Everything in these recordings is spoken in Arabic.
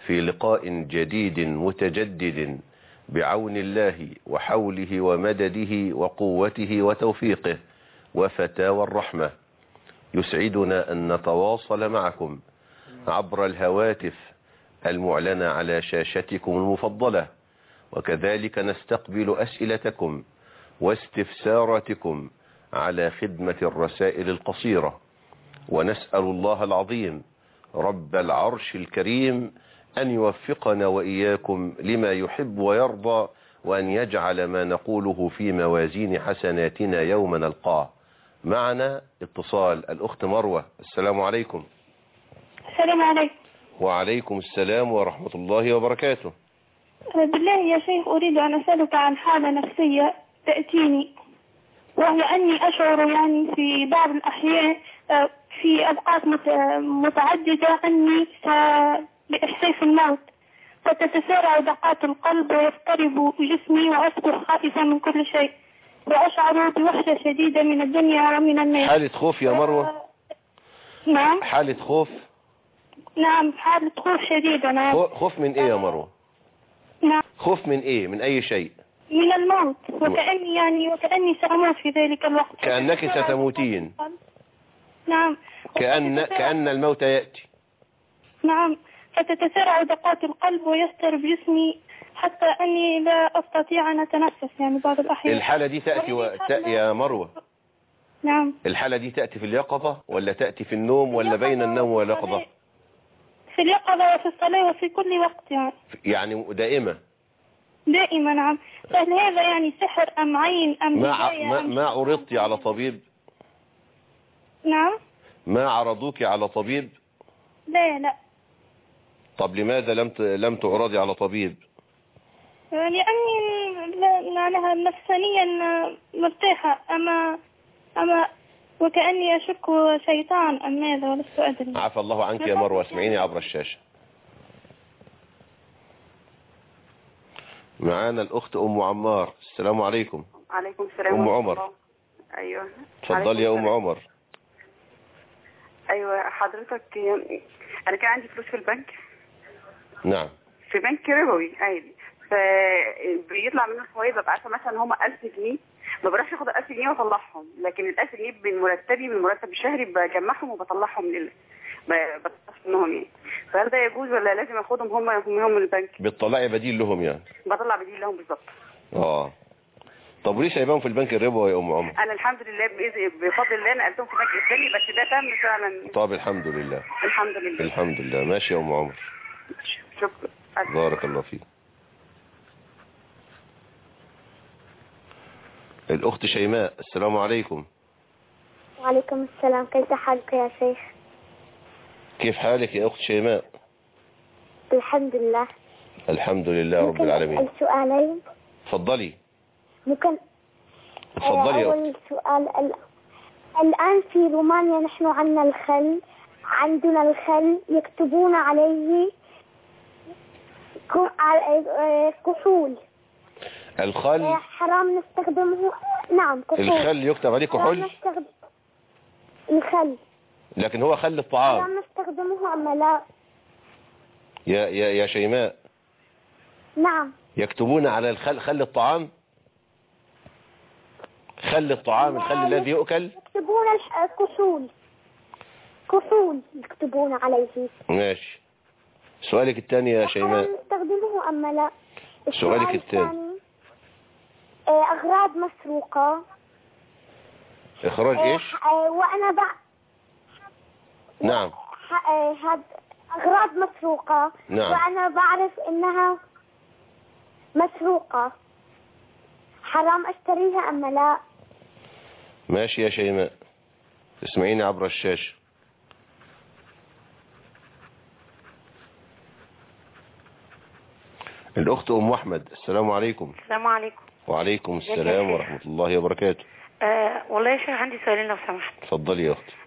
في لقاء جديد متجدد بعون الله وحوله ومدده وقوته وتوفيقه وفتاوى الرحمة. يسعدنا أن نتواصل معكم عبر الهواتف المعلنة على شاشتكم المفضلة، وكذلك نستقبل أسئلتكم واستفساراتكم على خدمة الرسائل القصيرة. ونسأل الله العظيم رب العرش الكريم أن يوفقنا وإياكم لما يحب ويرضى، وأن يجعل ما نقوله في موازين حسناتنا يوم نلقاه. معنا اتصال الأخت مروة. السلام عليكم. السلام عليكم. وعليكم السلام ورحمة الله وبركاته. بالله يا شيخ أريد أن أسألك عن حالة نفسية تأتيني، وهي أني أشعر يعني في بعض الأحيان في أوقات متعددة أني بإحساس الموت، فتتسارع دقات القلب ويضطرب جسمي وأصبح خائفا من كل شيء، وأشعر بوحدة شديدة من الدنيا ومن الناس. حالة خوف يا مروة؟ نعم. حالة خوف؟ نعم حالة خوف شديدة. نعم. خوف من ايه يا مروة؟ نعم. خوف من ايه؟ من اي شيء؟ من الموت، وكأني سأموت في ذلك الوقت. كأنك ستموتين. نعم. كأن الموت يأتي. نعم، فتتسارع دقات القلب ويضطرب جسمي حتى أني لا أستطيع أن أتنفس يعني بعض الأحيان. الحالة دي تأتي يا مروة. نعم. الحالة دي تأتي في اليقظة ولا تأتي في النوم ولا بين النوم واليقظة؟ في اليقظة وفي الصلاة وفي كل وقت يعني دائمة. دائما. نعم. فهل هذا يعني سحر أم عين أم ما عرضت على طبيب؟ نعم. ما عرضوك على طبيب؟ لا. طب لماذا لم تعرضي على طبيب؟ لأني معناها نفسانيا مرتاحة، أما وكأني أشك شيطان أم ماذا، ولست أدري. عفى الله عنك يا مروة. اسمعيني عبر الشاشة. معانا الأخت أم عمار. السلام عليكم. عليكم السلام. أم عمر. أيوه تفضلي يا أم عمر. أيوه حضرتك، أنا كان عندي فلوس في البنك. نعم. في بنك ربوي عادي، فبيطلع منه فوائد. ببقى عارفة مثلا هم 1000 جنيه، ما بروحش اخد 1000 جنيه واطلعهم، لكن ال 1000 جنيه من مرتبي، من المرتب الشهري بجمعهم وبطلعهم بتصرف منهم يعني. فهل ده يجوز ولا لازم اخدهم هم من البنك؟ بتطلعي بديل لهم يعني؟ بطلع بديل لهم بالظبط. طب وليه سايباهم في البنك الربوي يا ام عمر؟ انا الحمد لله بفضل الله نقلتهم في بنك اسلامي، بس ده تم فعلا. طب الحمد لله. الحمد لله. الحمد لله. ماشي يا ام عمر. شكرا. بارك الله فيك. الأخت شيماء. السلام عليكم. وعليكم السلام. كيف حالك يا شيخ؟ كيف حالك يا أخت شيماء؟ الحمد لله. الحمد لله رب العالمين. ممكن السؤالين؟ تفضلي. ممكن. تفضلي يا أول سؤال، الآن في رومانيا نحن عندنا الخل يكتبون عليه كحول. الخل حرام نستخدمه. نعم كحول. الخل يكتب عليه كحول؟ الخل، لكن هو خل الطعام. حرام نستخدمه أما لا؟ يا شيماء. نعم. يكتبون على خل الطعام؟ خل الطعام، الخل الذي يؤكل؟ يكتبون كحول يكتبون عليه. ماشي. سؤالك الثاني يا شيماء. حرام نستخدمه أما لا؟ سؤالك الثاني. أغراض مسروقة. إخراج إيش؟ وأنا نعم. أغراض مسروقة. نعم. وأنا بعرف إنها مسروقة، حرام أشتريها أما لا؟ ماشي يا شيماء. اسمعيني عبر الشاشة. الأخت أم أحمد. السلام عليكم. السلام عليكم. وعليكم السلام ورحمة الله وبركاته. والله يا شيخ عندي سؤالين لو سمحت. اتفضلي يا أختي.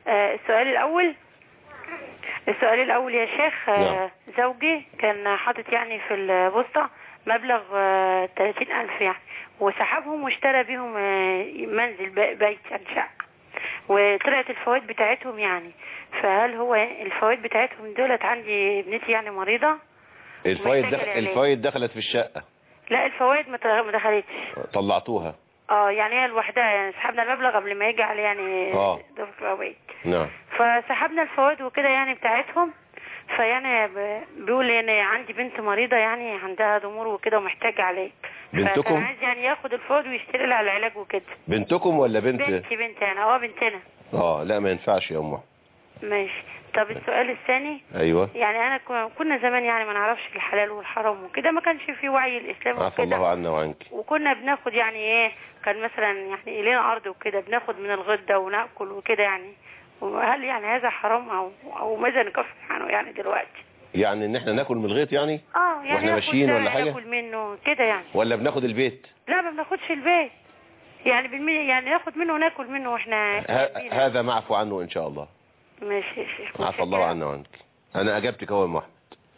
السؤال الأول يا شيخ. نعم. زوجي كان حاطط يعني في البوسطة مبلغ 30,000 يعني، وسحبهم واشترى بيهم منزل بيت يعني شقة، وطلعت الفوائد بتاعتهم يعني. فهل هو الفوائد بتاعتهم دولت عندي ابنتي يعني مريضة، الفوائد دخلت في الشقة؟ لا الفوائد ما دخلتش. طلعتوها؟ يعني هي لوحدها، يعني سحبنا المبلغ قبل ما يجي على يعني دفع الفوائد. نعم. فسحبنا الفوائد وكده يعني بتاعتهم. فيعني بيقول يعني عندي بنت مريضة يعني عندها ضمور وكده ومحتاجة علاج. بنتكم؟ فكان عايز يعني ياخد الفوائد ويشتري لها العلاج وكده. بنتكم ولا بنت؟ بنتي انا. بنتنا. لا ما ينفعش يا أمه. ماشي. طب السؤال الثاني. ايوه. يعني انا كنا زمان يعني ما نعرفش الحلال والحرام وكده، ما كانش في وعي الاسلام وكده. عفى الله عنا وعنك. وكنا بناخد يعني كان مثلا يعني لينا ارض وكده بناخد من الغده وناكل وكده يعني. هل يعني هذا حرام او ماذا نكفر عنه يعني دلوقتي؟ يعني ان احنا ناكل من الغيط يعني يعني واحنا ماشيين ولا حاجه؟ ناكل منه كده يعني. ولا بناخد البيت؟ لا ما بناخدش البيت، يعني ناخد منه وناكل منه واحنا هذا معفو عنه ان شاء الله. ماشي يا شيخ. عفى الله عنا وعنك. انا اجبتك اهو يا محمد.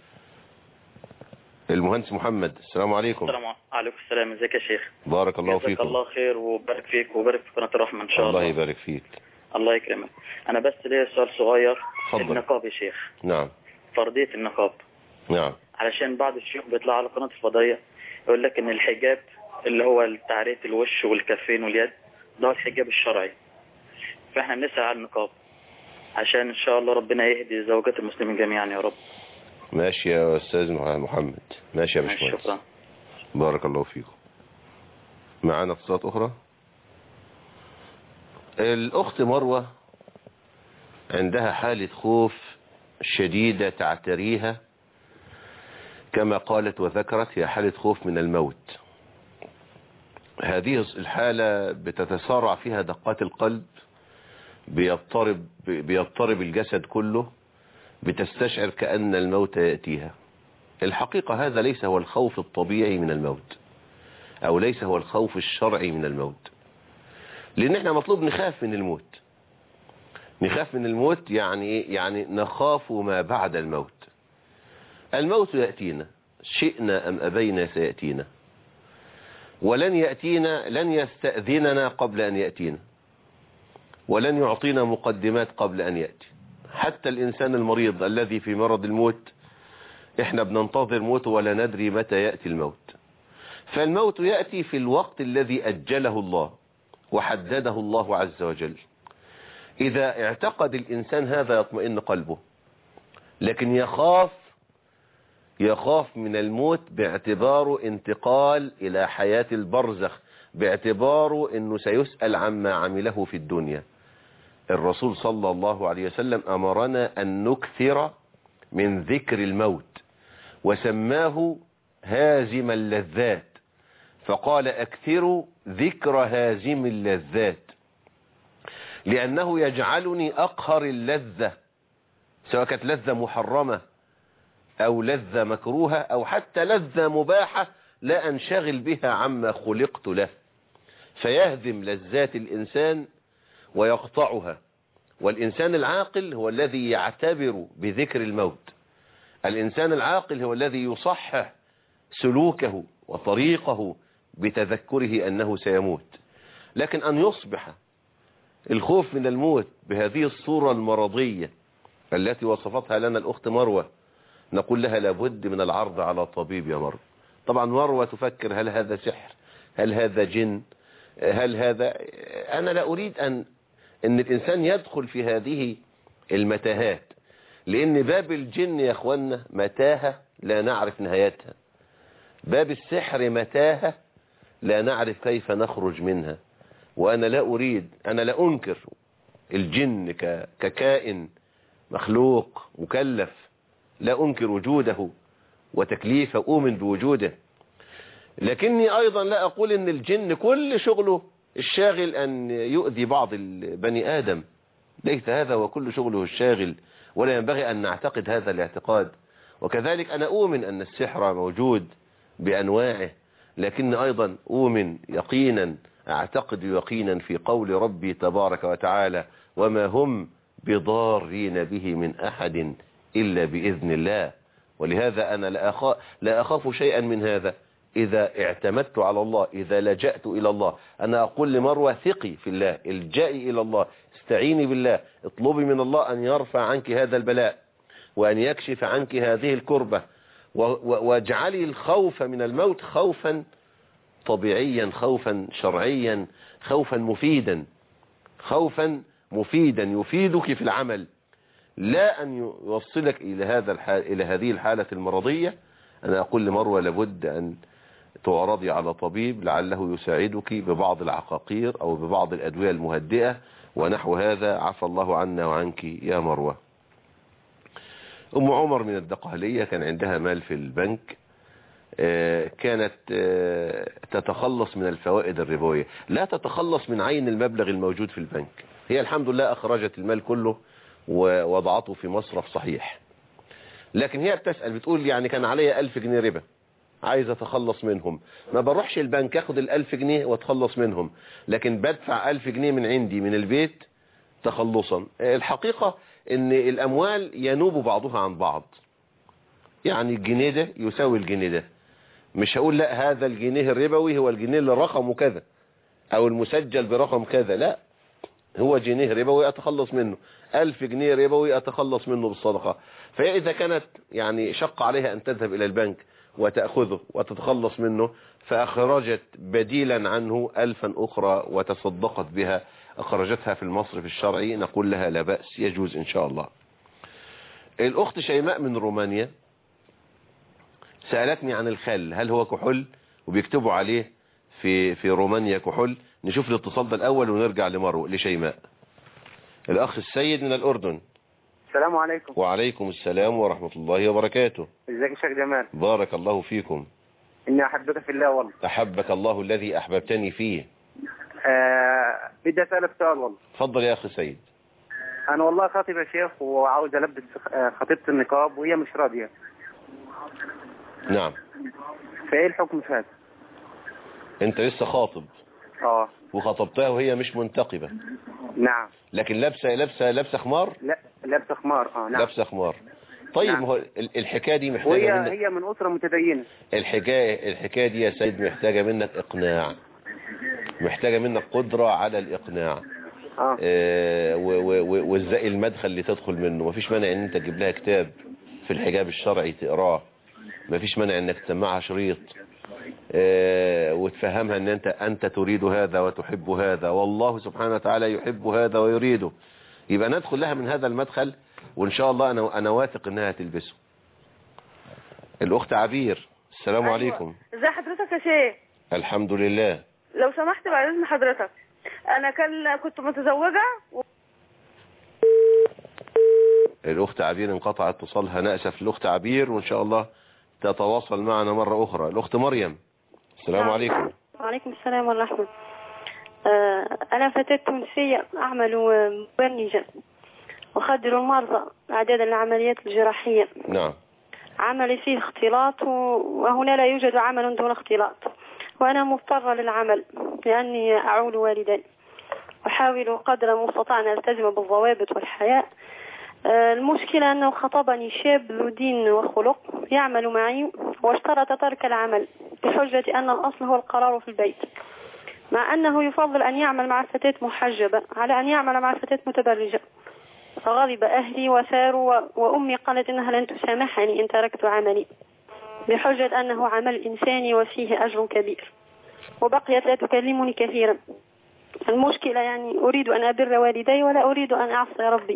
المهندس محمد، السلام عليكم. السلام عليكم. السلام، ازيك يا شيخ؟ بارك الله فيكم. جزاك الله خير وبارك فيك وبارك في قناة الرحمة ان شاء الله. الله يبارك فيك. الله يكرمك. انا بس ليا سؤال صغير. فضل. النقاب يا شيخ. نعم. فرضية النقاب. نعم. علشان بعض الشيوخ بيطلع على قناة الفضائية يقول لك ان الحجاب اللي هو تعرية الوش والكفين واليد ده الحجاب الشرعي، فاحنا بنسعى على النقاب عشان ان شاء الله ربنا يهدي زوجات المسلمين جميعا يا رب. ماشي يا استاذ محمد. ماشي يا باشمهندس. شكرا. بارك الله فيكم. معانا اتصالات اخرى. الاخت مروة عندها حالة خوف شديدة تعتريها، كما قالت وذكرت هي حالة خوف من الموت. هذه الحالة بتتسارع فيها دقات القلب، بيضطرب الجسد كله، بتستشعر كأن الموت يأتيها. الحقيقة هذا ليس هو الخوف الطبيعي من الموت، أو ليس هو الخوف الشرعي من الموت، لأن احنا مطلوب نخاف من الموت. نخاف من الموت يعني نخاف ما بعد الموت. الموت يأتينا شئنا أم أبينا سيأتينا، ولن يأتينا، لن يستأذننا قبل أن يأتينا، ولن يعطينا مقدمات قبل أن يأتي. حتى الإنسان المريض الذي في مرض الموت احنا بننتظر موته ولا ندري متى يأتي الموت. فالموت يأتي في الوقت الذي أجله الله وحدده الله عز وجل. إذا اعتقد الإنسان هذا يطمئن قلبه، لكن يخاف من الموت باعتباره انتقال إلى حياة البرزخ، باعتباره أنه سيسأل عما عمله في الدنيا. الرسول صلى الله عليه وسلم أمرنا أن نكثر من ذكر الموت، وسماه هازم اللذات، فقال أكثروا ذكر هازم اللذات، لأنه يجعلني أقهر اللذة، سواء كانت لذة محرمة أو لذة مكروهة أو حتى لذة مباحة لا أنشغل بها عما خلقت له، فيهزم لذات الإنسان ويقطعها. والإنسان العاقل هو الذي يعتبر بذكر الموت. الإنسان العاقل هو الذي يصحح سلوكه وطريقه بتذكره أنه سيموت. لكن أن يصبح الخوف من الموت بهذه الصورة المرضية التي وصفتها لنا الأخت مروة، نقول لها لابد من العرض على طبيب يا مروة. طبعا مروة تفكر هل هذا سحر، هل هذا جن، هل هذا، أنا لا أريد أن الإنسان يدخل في هذه المتاهات، لأن باب الجن يا أخوانا متاهة لا نعرف نهايتها، باب السحر متاهة لا نعرف كيف نخرج منها. وأنا لا أريد، أنا لا أنكر الجن ككائن مخلوق مكلف، لا أنكر وجوده وتكليفه، أؤمن بوجوده، لكني أيضا لا أقول أن الجن كل شغله الشاغل أن يؤذي بعض البني آدم، ليس هذا وكل شغله الشاغل، ولا ينبغي أن نعتقد هذا الاعتقاد. وكذلك أنا أؤمن أن السحر موجود بأنواعه، لكن أيضا أؤمن يقينا، أعتقد يقينا في قول ربي تبارك وتعالى وما هم بضارين به من أحد إلا بإذن الله. ولهذا أنا لا أخاف شيئا من هذا إذا اعتمدت على الله، إذا لجأت إلى الله. أنا أقول لمروة ثقي في الله، الجئي إلى الله، استعيني بالله، اطلبي من الله أن يرفع عنك هذا البلاء وأن يكشف عنك هذه الكربة، واجعلي الخوف من الموت خوفا طبيعيا، خوفا شرعيا، خوفا مفيدا، خوفا مفيدا يفيدك في العمل، لا أن يوصلك إلى هذه الحالة المرضية. أنا أقول لمروة لابد أن تعرضي على طبيب لعله يساعدك ببعض العقاقير أو ببعض الأدوية المهدئة ونحو هذا، عفى الله عنا وعنك يا مروة. أم عمر من الدقهلية كان عندها مال في البنك، كانت تتخلص من الفوائد الربوية، لا تتخلص من عين المبلغ الموجود في البنك. هي الحمد لله أخرجت المال كله ووضعته في مصرف صحيح، لكن هي بتسأل بتقول يعني كان عليا 1000 جنيه ربا عايز اتخلص منهم، ما بروحش البنك اخد 1000 جنيه واتخلص منهم، لكن بدفع 1000 جنيه من عندي من البيت تخلصا. الحقيقة ان الاموال ينوب بعضها عن بعض، يعني الجنيه ده يساوي الجنيه ده، مش هقول لا هذا الجنيه الربوي هو الجنيه اللي رقمه كذا او المسجل برقم كذا، لا، هو جنيه ربوي اتخلص منه، 1000 جنيه ربوي اتخلص منه بالصدقة. فإذا كانت يعني شق عليها ان تذهب الى البنك وتأخذه وتتخلص منه، فأخرجت بديلا عنه 1000 أخرى وتصدقت بها، أخرجتها في المصرف الشرعي، نقول لها لا بأس، يجوز إن شاء الله. الأخت شيماء من رومانيا سألتني عن الخل، هل هو كحول وبيكتبوا عليه في رومانيا كحول؟ نشوف الاتصال ده الأول ونرجع لشيماء. الأخ السيد من الأردن. السلام عليكم. وعليكم السلام ورحمة الله وبركاته. ازيك يا شيخ جمال؟ بارك الله فيكم. إني أحبك في الله والله. أحبك الله الذي أحببتني فيه. بدي أسألك سؤال والله. تفضل يا أخي سيد. أنا والله خاطب يا شيخ وعاوز ألبس خطيبة النقاب وهي مش راضية. نعم. فإيه الحكم في هذا؟ أنت لسه خاطب؟ وخطبتها وهي مش منتقبة؟ نعم. لكن لابسه خمار؟ لا لابسه خمار. نعم. لابسه خمار. طيب نعم. هو الحكايه دي محتاجه منك، هي من أسرة متدينة. الحكايه دي يا سيد محتاجه منك اقناع، محتاجه منك قدره على الاقناع. وازاي المدخل اللي تدخل منه. مفيش مانع ان انت تجيب لها كتاب في الحجاب الشرعي تقراه، مفيش مانع انك تسمعها شريط وتفهمها ان انت تريد هذا وتحب هذا، والله سبحانه وتعالى يحب هذا ويريده. يبقى ندخل لها من هذا المدخل، وان شاء الله انا واثق انها تلبسه. الاخت عبير، السلام عليكم. ازي حضرتك يا شيخ؟ الحمد لله. لو سمحت بعد اذن حضرتك، انا كنت متزوجة الاخت عبير انقطع اتصالها، نأسف الاخت عبير، وان شاء الله تتواصل معنا مرة اخرى. الاخت مريم، السلام عليكم. وعليكم السلام ورحمة. انا فتاة تونسية اعمل مبرمجة أخدر المرضى أعدادا العمليات الجراحية. نعم. عملي فيه اختلاط وهنا لا يوجد عمل دون اختلاط، وأنا مضطرة للعمل لأني أعول والدي. أحاول قدر المستطاع أن ألتزم بالضوابط والحياء. المشكلة أنه خطبني شاب ذو دين وخلق يعمل معي واشترط ترك العمل بحجة أن الأصل هو القرار في البيت، مع أنه يفضل أن يعمل مع فتاة محجبة على أن يعمل مع فتاة متبرجة. فغضب أهلي وساروا، وأمي قالت إنها لن تسامحني إن تركت عملي بحجة أنه عمل إنساني وفيه أجر كبير، وبقيت لا تكلمني كثيرا. المشكلة يعني أريد أن أبر والدي ولا أريد أن أعصي ربي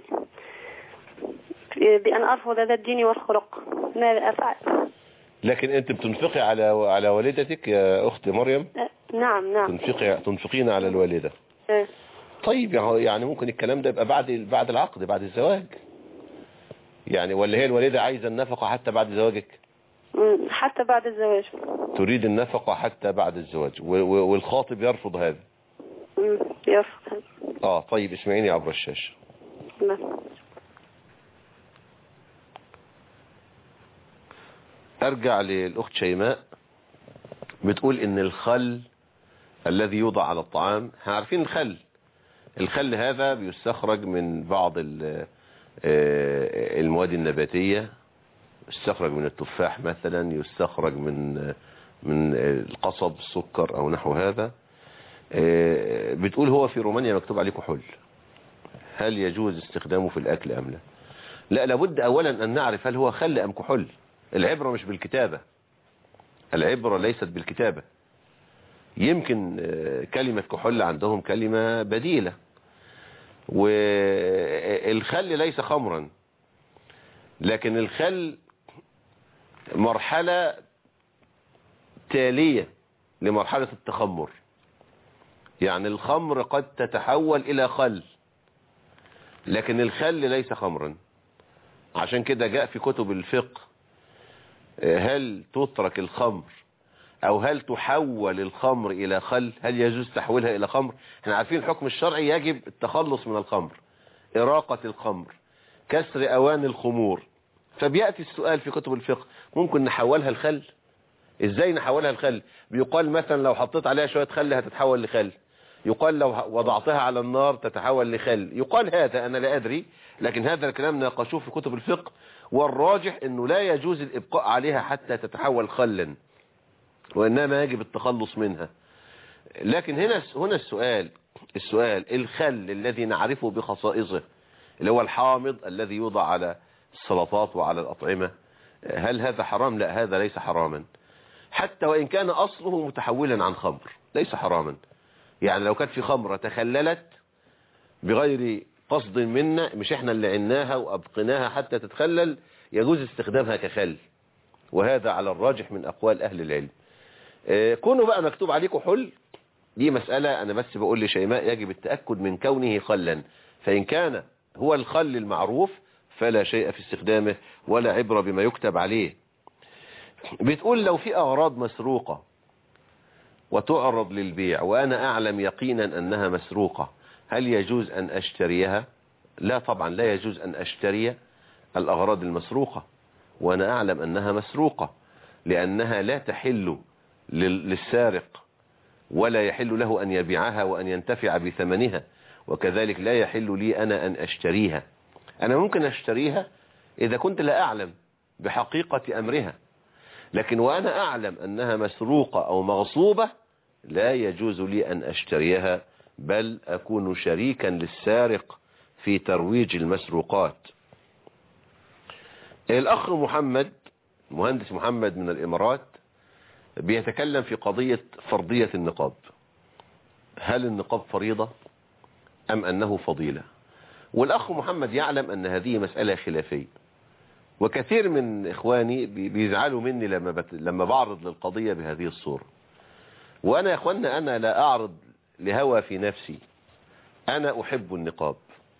بأن أرفض ذا الدين والخلق. ماذا أفعل؟ لكن أنت بتنفقي على والدتك يا أخت مريم؟ نعم. تنفقين على الوالدة. طيب يعني ممكن الكلام ده يبقى بعد العقد، بعد الزواج يعني، ولا هي الوالدة عايزة النفقة حتى بعد زواجك؟ حتى بعد الزواج. تريد النفقة حتى بعد الزواج، والخاطب يرفض هذا؟ يرفض. طيب اسمعيني عبر الشاشة. ارجع للأخت شيماء، بتقول ان الخل الذي يوضع على الطعام، احنا عارفين الخل هذا بيستخرج من بعض المواد النباتية، يستخرج من التفاح مثلا، يستخرج من القصب، السكر او نحو هذا. بتقول هو في رومانيا مكتوب عليه كحول، هل يجوز استخدامه في الاكل ام لا؟ لا، لابد اولا ان نعرف هل هو خل ام كحول. العبرة مش بالكتابة، العبرة ليست بالكتابة. يمكن كلمة كحول عندهم كلمة بديلة، والخل ليس خمرا، لكن الخل مرحلة تالية لمرحلة التخمر. يعني الخمر قد تتحول إلى خل، لكن الخل ليس خمرا. عشان كده جاء في كتب الفقه هل تترك الخمر او هل تحول الخمر الى خل، هل يجوز تحويلها الى خمر. احنا عارفين الحكم الشرعي يجب التخلص من الخمر، اراقة الخمر، كسر اواني الخمور. فبيأتي السؤال في كتب الفقه ممكن نحولها الخل؟ ازاي نحولها الخل؟ بيقال مثلا لو حطيت عليها شوية خل هتتحول لخل، يقال لو وضعتها على النار تتحول لخل، يقال هذا انا لا ادري، لكن هذا الكلام ناقشوه في كتب الفقه، والراجح انه لا يجوز الابقاء عليها حتى تتحول خلا، وانما يجب التخلص منها. لكن هنا السؤال الخل الذي نعرفه بخصائصه اللي هو الحامض الذي يوضع على السلطات وعلى الأطعمة، هل هذا حرام؟ لا، هذا ليس حراما، حتى وإن كان أصله متحولا عن خمر ليس حراما. يعني لو كانت في خمرة تخللت بغير قصد منا، مش احنا اللي عناها وأبقناها حتى تتخلل، يجوز استخدامها كخل، وهذا على الراجح من أقوال أهل العلم. كونه بقى مكتوب عليه كحول دي مسألة، أنا بس بقول لشيماء يجب التأكد من كونه خلا، فإن كان هو الخل المعروف فلا شيء في استخدامه ولا عبرة بما يكتب عليه. بتقول لو في أغراض مسروقة وتعرض للبيع وأنا أعلم يقينا أنها مسروقة، هل يجوز أن أشتريها؟ لا طبعا، لا يجوز أن أشتري الأغراض المسروقة وأنا أعلم أنها مسروقة، لأنها لا تحل للسارق ولا يحل له أن يبيعها وأن ينتفع بثمنها، وكذلك لا يحل لي أنا أن أشتريها. أنا ممكن أشتريها إذا كنت لا أعلم بحقيقة أمرها، لكن وأنا أعلم أنها مسروقة أو مغصوبة لا يجوز لي أن أشتريها، بل أكون شريكا للسارق في ترويج المسروقات. الأخ محمد، مهندس محمد من الإمارات، بيتكلم في قضية فرضية النقاب. هل النقاب فريضة أم أنه فضيلة؟ والأخ محمد يعلم أن هذه مسألة خلافية، وكثير من إخواني بيزعلوا مني لما بعرض للقضية بهذه الصورة. وأنا يا إخواننا أنا لا أعرض لهوى في نفسي، أنا أحب النقاب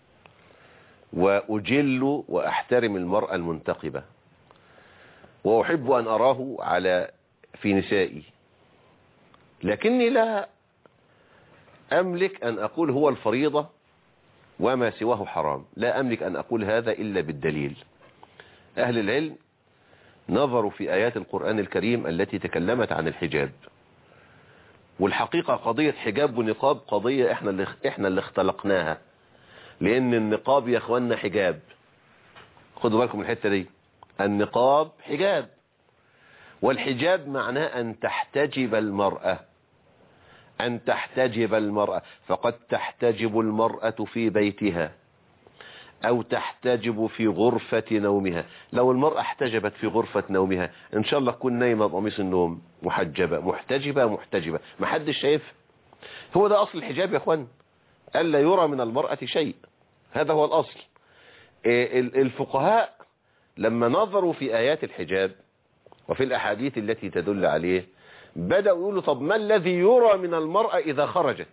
وأجل وأحترم المرأة المنتقبة، وأحب أن أراه في نسائي، لكني لا أملك أن أقول هو الفريضة وما سواه حرام، لا أملك أن أقول هذا إلا بالدليل. أهل العلم نظروا في آيات القرآن الكريم التي تكلمت عن الحجاب، والحقيقة قضية حجاب ونقاب قضية احنا اللي اختلقناها، لأن النقاب يا اخوانا حجاب. خدوا بالكم من الحتة دي، النقاب حجاب، والحجاب معناه أن تحتجب المرأة، أن تحتجب المرأة، فقد تحتجب المرأة في بيتها أو تحتجب في غرفة نومها. لو المرأة احتجبت في غرفة نومها إن شاء الله تكون نايمة بقميص النوم، محجبة محتجبة ما حدش شايف. هو ده أصل الحجاب يا أخوان، ألا يرى من المرأة شيء، هذا هو الأصل. الفقهاء لما نظروا في آيات الحجاب وفي الأحاديث التي تدل عليه بدأوا يقولوا طب ما الذي يرى من المرأة إذا خرجت؟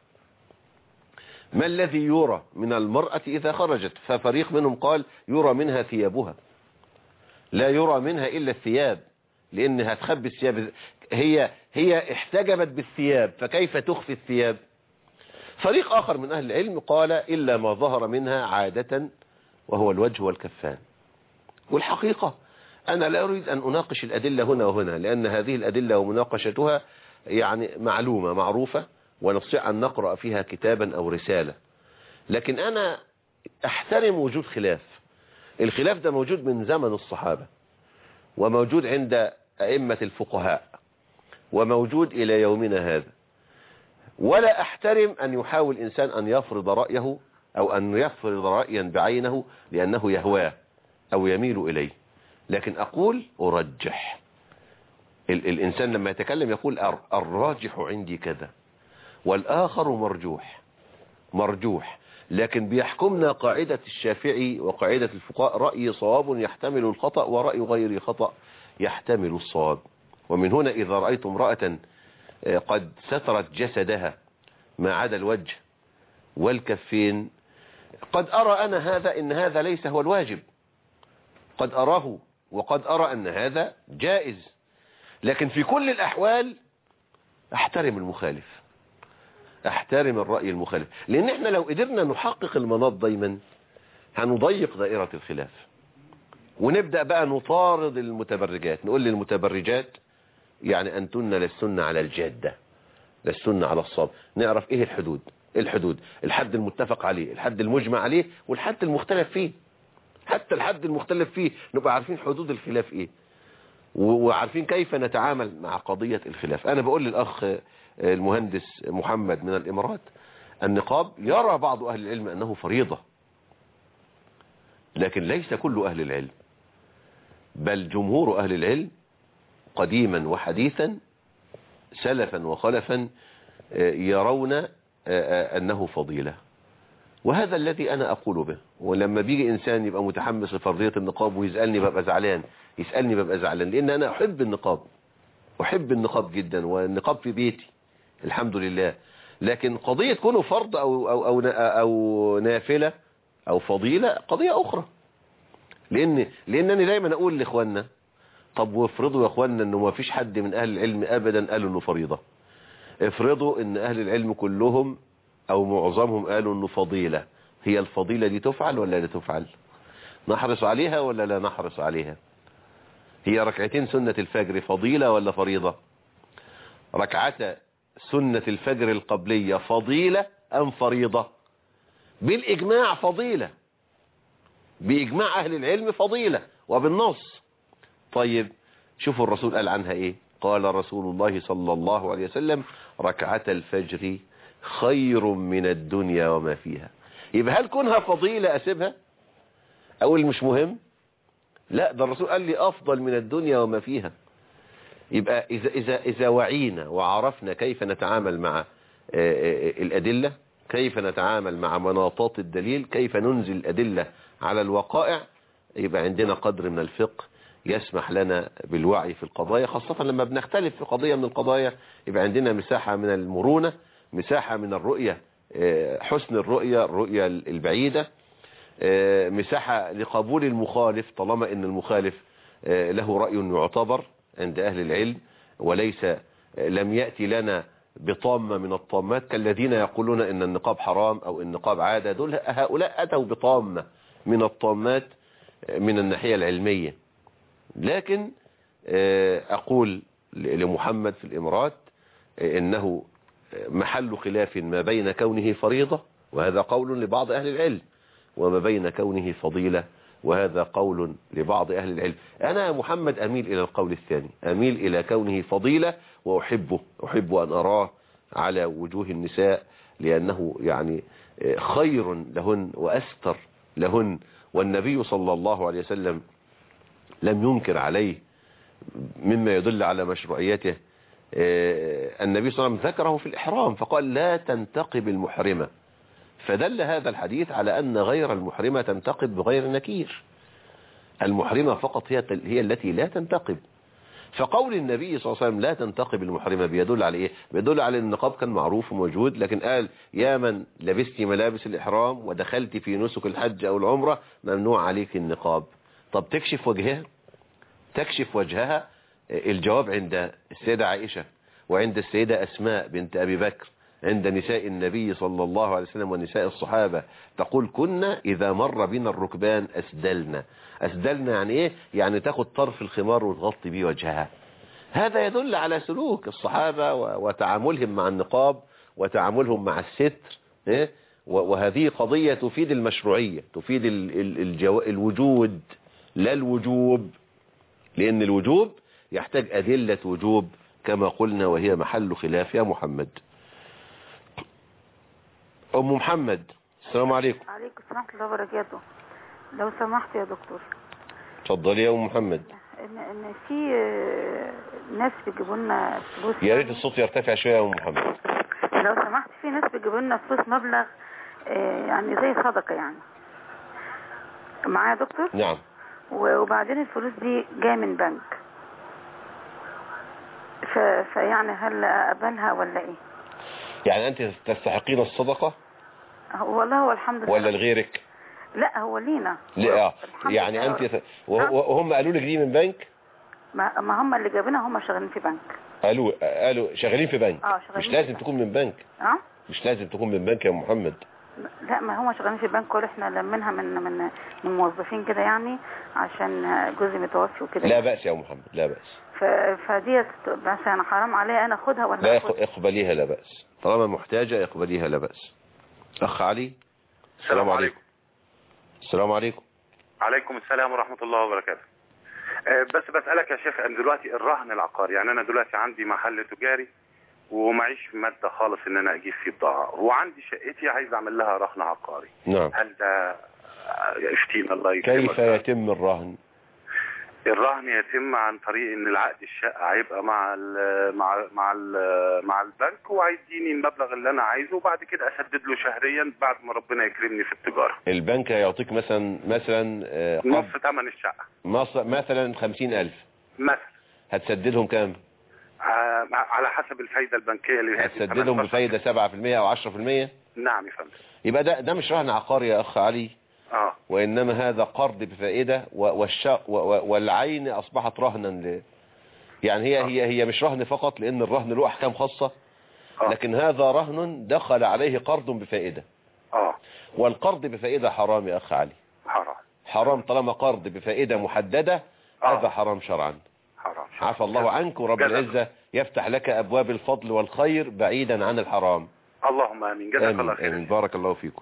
ما الذي يرى من المرأة إذا خرجت؟ ففريق منهم قال يرى منها ثيابها، لا يرى منها إلا الثياب، لأنها تخبي الثياب، هي احتجبت بالثياب فكيف تخفي الثياب؟ فريق آخر من أهل العلم قال إلا ما ظهر منها عادة وهو الوجه والكفان. والحقيقة أنا لا أريد أن أناقش الأدلة هنا وهنا، لأن هذه الأدلة ومناقشتها يعني معلومة معروفة ونستطيع أن نقرأ فيها كتابا أو رسالة، لكن أنا أحترم وجود خلاف. الخلاف ده موجود من زمن الصحابة، وموجود عند أئمة الفقهاء، وموجود إلى يومنا هذا، ولا أحترم أن يحاول إنسان أن يفرض رأيه أو أن يفرض رأيا بعينه لأنه يهواه أو يميل إليه. لكن أقول أرجح. الإنسان لما يتكلم يقول الراجح عندي كذا والآخر مرجوح، لكن بيحكمنا قاعدة الشافعي وقاعدة الفقهاء: رأي صواب يحتمل الخطأ ورأي غير خطأ يحتمل الصواب. ومن هنا إذا رأيت امرأة قد سترت جسدها ما عدا الوجه والكفين، قد أرى أنا إن هذا ليس هو الواجب، قد أراه وقد أرى أن هذا جائز، لكن في كل الأحوال أحترم المخالف، أحترم الرأي المخالف، لأن احنا لو قدرنا نحقق المناط دايما هنضيق دائرة الخلاف، ونبدأ بقى نطارد المتبرجات، نقول للمتبرجات يعني أنتن لستن على الجادة، لستن على الصواب. نعرف إيه الحدود، الحد المتفق عليه، الحد المجمع عليه، والحد المختلف فيه. حتى الحد المختلف فيه نبقى عارفين حدود الخلاف إيه، وعارفين كيف نتعامل مع قضية الخلاف. أنا بقول للأخ المهندس محمد من الإمارات: النقاب يرى بعض أهل العلم أنه فريضة، لكن ليس كل أهل العلم، بل جمهور أهل العلم قديما وحديثا سلفا وخلفا يرون أنه فضيلة، وهذا الذي أنا أقول به. ولما بيجي إنسان يبقى متحمس لفرضية النقاب ويسألني ببقى زعلان، لأن أنا أحب النقاب جدا، والنقاب في بيتي الحمد لله. لكن قضية كونه فرض أو نافلة أو فضيلة قضية أخرى، لأنني دايما أقول لإخواننا: طب وافرضوا يا إخواننا أنه ما فيش حد من أهل العلم أبدا قالوا أنه فريضة، افرضوا أن أهل العلم كلهم أو معظمهم قالوا أنه فضيلة، هي الفضيلة دي تفعل ولا لا تفعل؟ نحرص عليها ولا لا نحرص عليها؟ هي ركعتين سنة الفجر فضيلة ولا فريضة؟ ركعة سنة الفجر القبلية فضيلة أم فريضة؟ بالإجماع فضيلة، بإجماع أهل العلم فضيلة وبالنص. طيب شوفوا الرسول قال عنها إيه؟ قال رسول الله صلى الله عليه وسلم: ركعة الفجر خير من الدنيا وما فيها. يبقى هل كونها فضيلة أسيبها؟ أقول مش مهم؟ لا، ده الرسول قال لي أفضل من الدنيا وما فيها. يبقى إذا وعينا وعرفنا كيف نتعامل مع الأدلة، كيف نتعامل مع مناطات الدليل، كيف ننزل الأدلة على الوقائع، يبقى عندنا قدر من الفقه يسمح لنا بالوعي في القضايا، خاصة لما بنختلف في قضية من القضايا يبقى عندنا مساحة من المرونة، مساحة من الرؤية، حسن الرؤية البعيدة، مساحة لقبول المخالف طالما ان المخالف له رأي يعتبر عند أهل العلم، وليس لم يأتي لنا بطامة من الطامات كالذين يقولون ان النقاب حرام او النقاب عادة. هؤلاء أتوا بطامة من الطامات من الناحية العلمية. لكن أقول لمحمد في الإمارات إنه محل خلاف ما بين كونه فريضة، وهذا قول لبعض أهل العلم، وما بين كونه فضيلة، وهذا قول لبعض أهل العلم. أنا محمد أميل إلى القول الثاني، أميل إلى كونه فضيلة، وأحب أن أراه على وجوه النساء، لأنه يعني خير لهن وأستر لهن، والنبي صلى الله عليه وسلم لم ينكر عليه، مما يدل على مشروعيته. النبي صلى الله عليه وسلم ذكره في الإحرام فقال: لا تنتقب المحرمة، فدل هذا الحديث على أن غير المحرمة تنتقب بغير نكير، المحرمة فقط هي التي لا تنتقب. فقول النبي صلى الله عليه وسلم لا تنتقب المحرمة بيدل على إيه؟ بيدل على أن النقاب كان معروف وموجود، لكن قال: يا من لبست ملابس الإحرام ودخلت في نسك الحج أو العمرة ممنوع عليك النقاب. طب تكشف وجهها؟ الجواب عند السيدة عائشة وعند السيدة أسماء بنت أبي بكر، عند نساء النبي صلى الله عليه وسلم ونساء الصحابة، تقول: كنا إذا مر بنا الركبان أسدلنا يعني إيه؟ يعني تاخد طرف الخمار وتغطي بيه وجهها. هذا يدل على سلوك الصحابة وتعاملهم مع النقاب وتعاملهم مع الستر، وهذه قضية تفيد المشروعية، تفيد الوجود لا الوجوب، لأن الوجوب يحتاج أدلة وجوب كما قلنا، وهي محل خلاف. يا محمد. أم محمد، السلام عليكم. عليكم السلام ورحمة الله وبركاته. لو سمحت يا دكتور، اتفضلي يا ام محمد. ان في ناس بيجيبوا لنا فلوس. يا ريت الصوت يرتفع شويه يا ام محمد. لو سمحت، في ناس بيجيبوا لنا فلوس مبلغ يعني زي صدقه يعني. معايا يا دكتور؟ نعم. وبعدين الفلوس دي جايه من بنك، فيعني هل اقبلها ولا ايه؟ يعني انت تستحقين الصدقه؟ والله هو الحمد لله. ولا لغيرك؟ لا هو لينا. لا يعني انت وهم قالوا لك دي من بنك؟ ما هم اللي جابونا، هم شغالين في بنك. قالوا شغالين في بنك. شغالين. مش لازم تكون من بنك. مش لازم تكون من بنك يا محمد. لا، ما هم شغالين في بنك، واحنا لمنها من موظفين كده يعني، عشان جوزي متوفي وكده. لا بأس يا محمد، لا بأس. فديت بس انا حرام عليا انا اخدها ولا لا اقبليها، لا بأس. طالما محتاجة اقبليها، لا بأس. اخ علي. السلام عليكم. السلام عليكم. عليكم السلام ورحمة الله وبركاته. بس بسألك يا شيخ، أنا دلوقتي الرهن العقاري، يعني أنا دلوقتي عندي محل تجاري ومعيش مادة خالص إن أنا أجيب فيه بضاعة، وعندي شقتي عايز أعمل لها رهن عقاري. نعم. هل ده يفتينا الله يكرمك؟ كيف يتم الرهن؟ الرهن يتم عن طريق ان العقد الشقه هيبقى مع البنك، وهيديني المبلغ اللي انا عايزه، وبعد كده اسدد له شهريا بعد ما ربنا يكرمني في التجاره. البنك هيعطيك مثلا نص ثمن الشقه، مثلا 50,000 مثلا. هتسددهم كام؟ على حسب الفايده البنكيه اللي هتسددهم بفايده 7% او 10%؟ نعم يا فندم. يبقى ده مش رهن عقاري يا اخ علي. وإنما هذا قرض بفائدة، والعين أصبحت رهنا يعني هي مش رهن فقط، لأن الرهن له أحكام خاصة، لكن هذا رهن دخل عليه قرض بفائدة. والقرض بفائدة حرام يا أخ علي. حرام طالما قرض بفائدة محددة، هذا حرام شرعا. عفى الله عنك، ورب العزة يفتح لك أبواب الفضل والخير بعيدا عن الحرام. اللهم آمين. جزاك الله خير. آمين. بارك الله فيكم.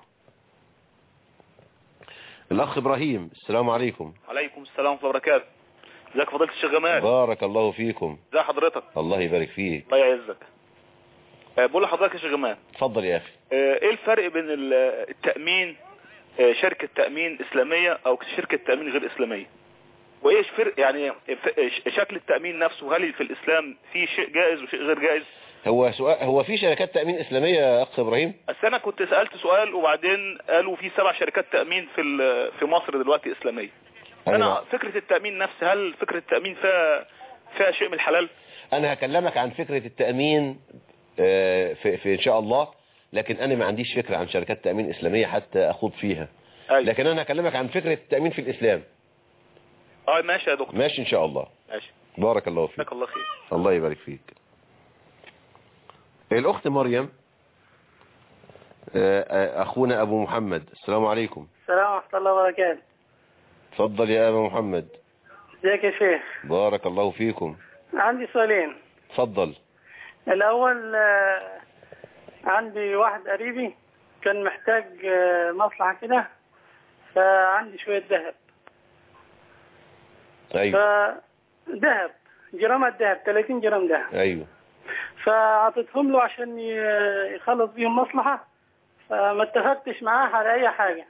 الأخ إبراهيم. السلام عليكم. عليكم السلام ورحمة الله وبركاته. ازيك فضيلة الشيخ جمال؟ بارك الله فيكم. ازي حضرتك؟ الله يبارك فيك. الله يعزك. بقول لحضرتك يا شيخ جمال، اتفضل يا أخي. ايه الفرق بين التأمين، شركة تأمين إسلامية أو شركة تأمين غير إسلامية؟ وإيش فرق يعني شكل التأمين نفسه؟ هل في الإسلام في شيء جائز وشيء غير جائز؟ هو في شركات تأمين إسلامية يا أخ إبراهيم؟ أنا كنت سألت سؤال وبعدين قالوا في 7 شركات تأمين في مصر دلوقتي إسلامية. أنا فكرة التأمين نفسها، هل فكرة التأمين فيها شيء من الحلال؟ أنا هكلمك عن فكرة التأمين في إن شاء الله، لكن أنا ما عنديش فكرة عن شركات تأمين إسلامية حتى أخوض فيها. لكن أنا هكلمك عن فكرة التأمين في الإسلام. ماشي يا دكتور. ماشي إن شاء الله. ماشي. بارك الله فيك. جزاك الله خير. الله يبارك فيك. الأخت مريم. أخونا أبو محمد. السلام عليكم. السلام ورحمة الله وبركاته. تفضل يا أبو محمد. ازيك يا شيخ؟ بارك الله فيكم. عندي سؤالين. تفضل. الأول عندي واحد قريبي كان محتاج مصلحة كده، فعندي شوية ذهب. أيوه. ذهب، جرامات ذهب، 30 جرام ذهب. أيوه. فعطيتهم له عشان يخلص بيهم مصلحة، فما اتفقتش معاه على أي حاجة.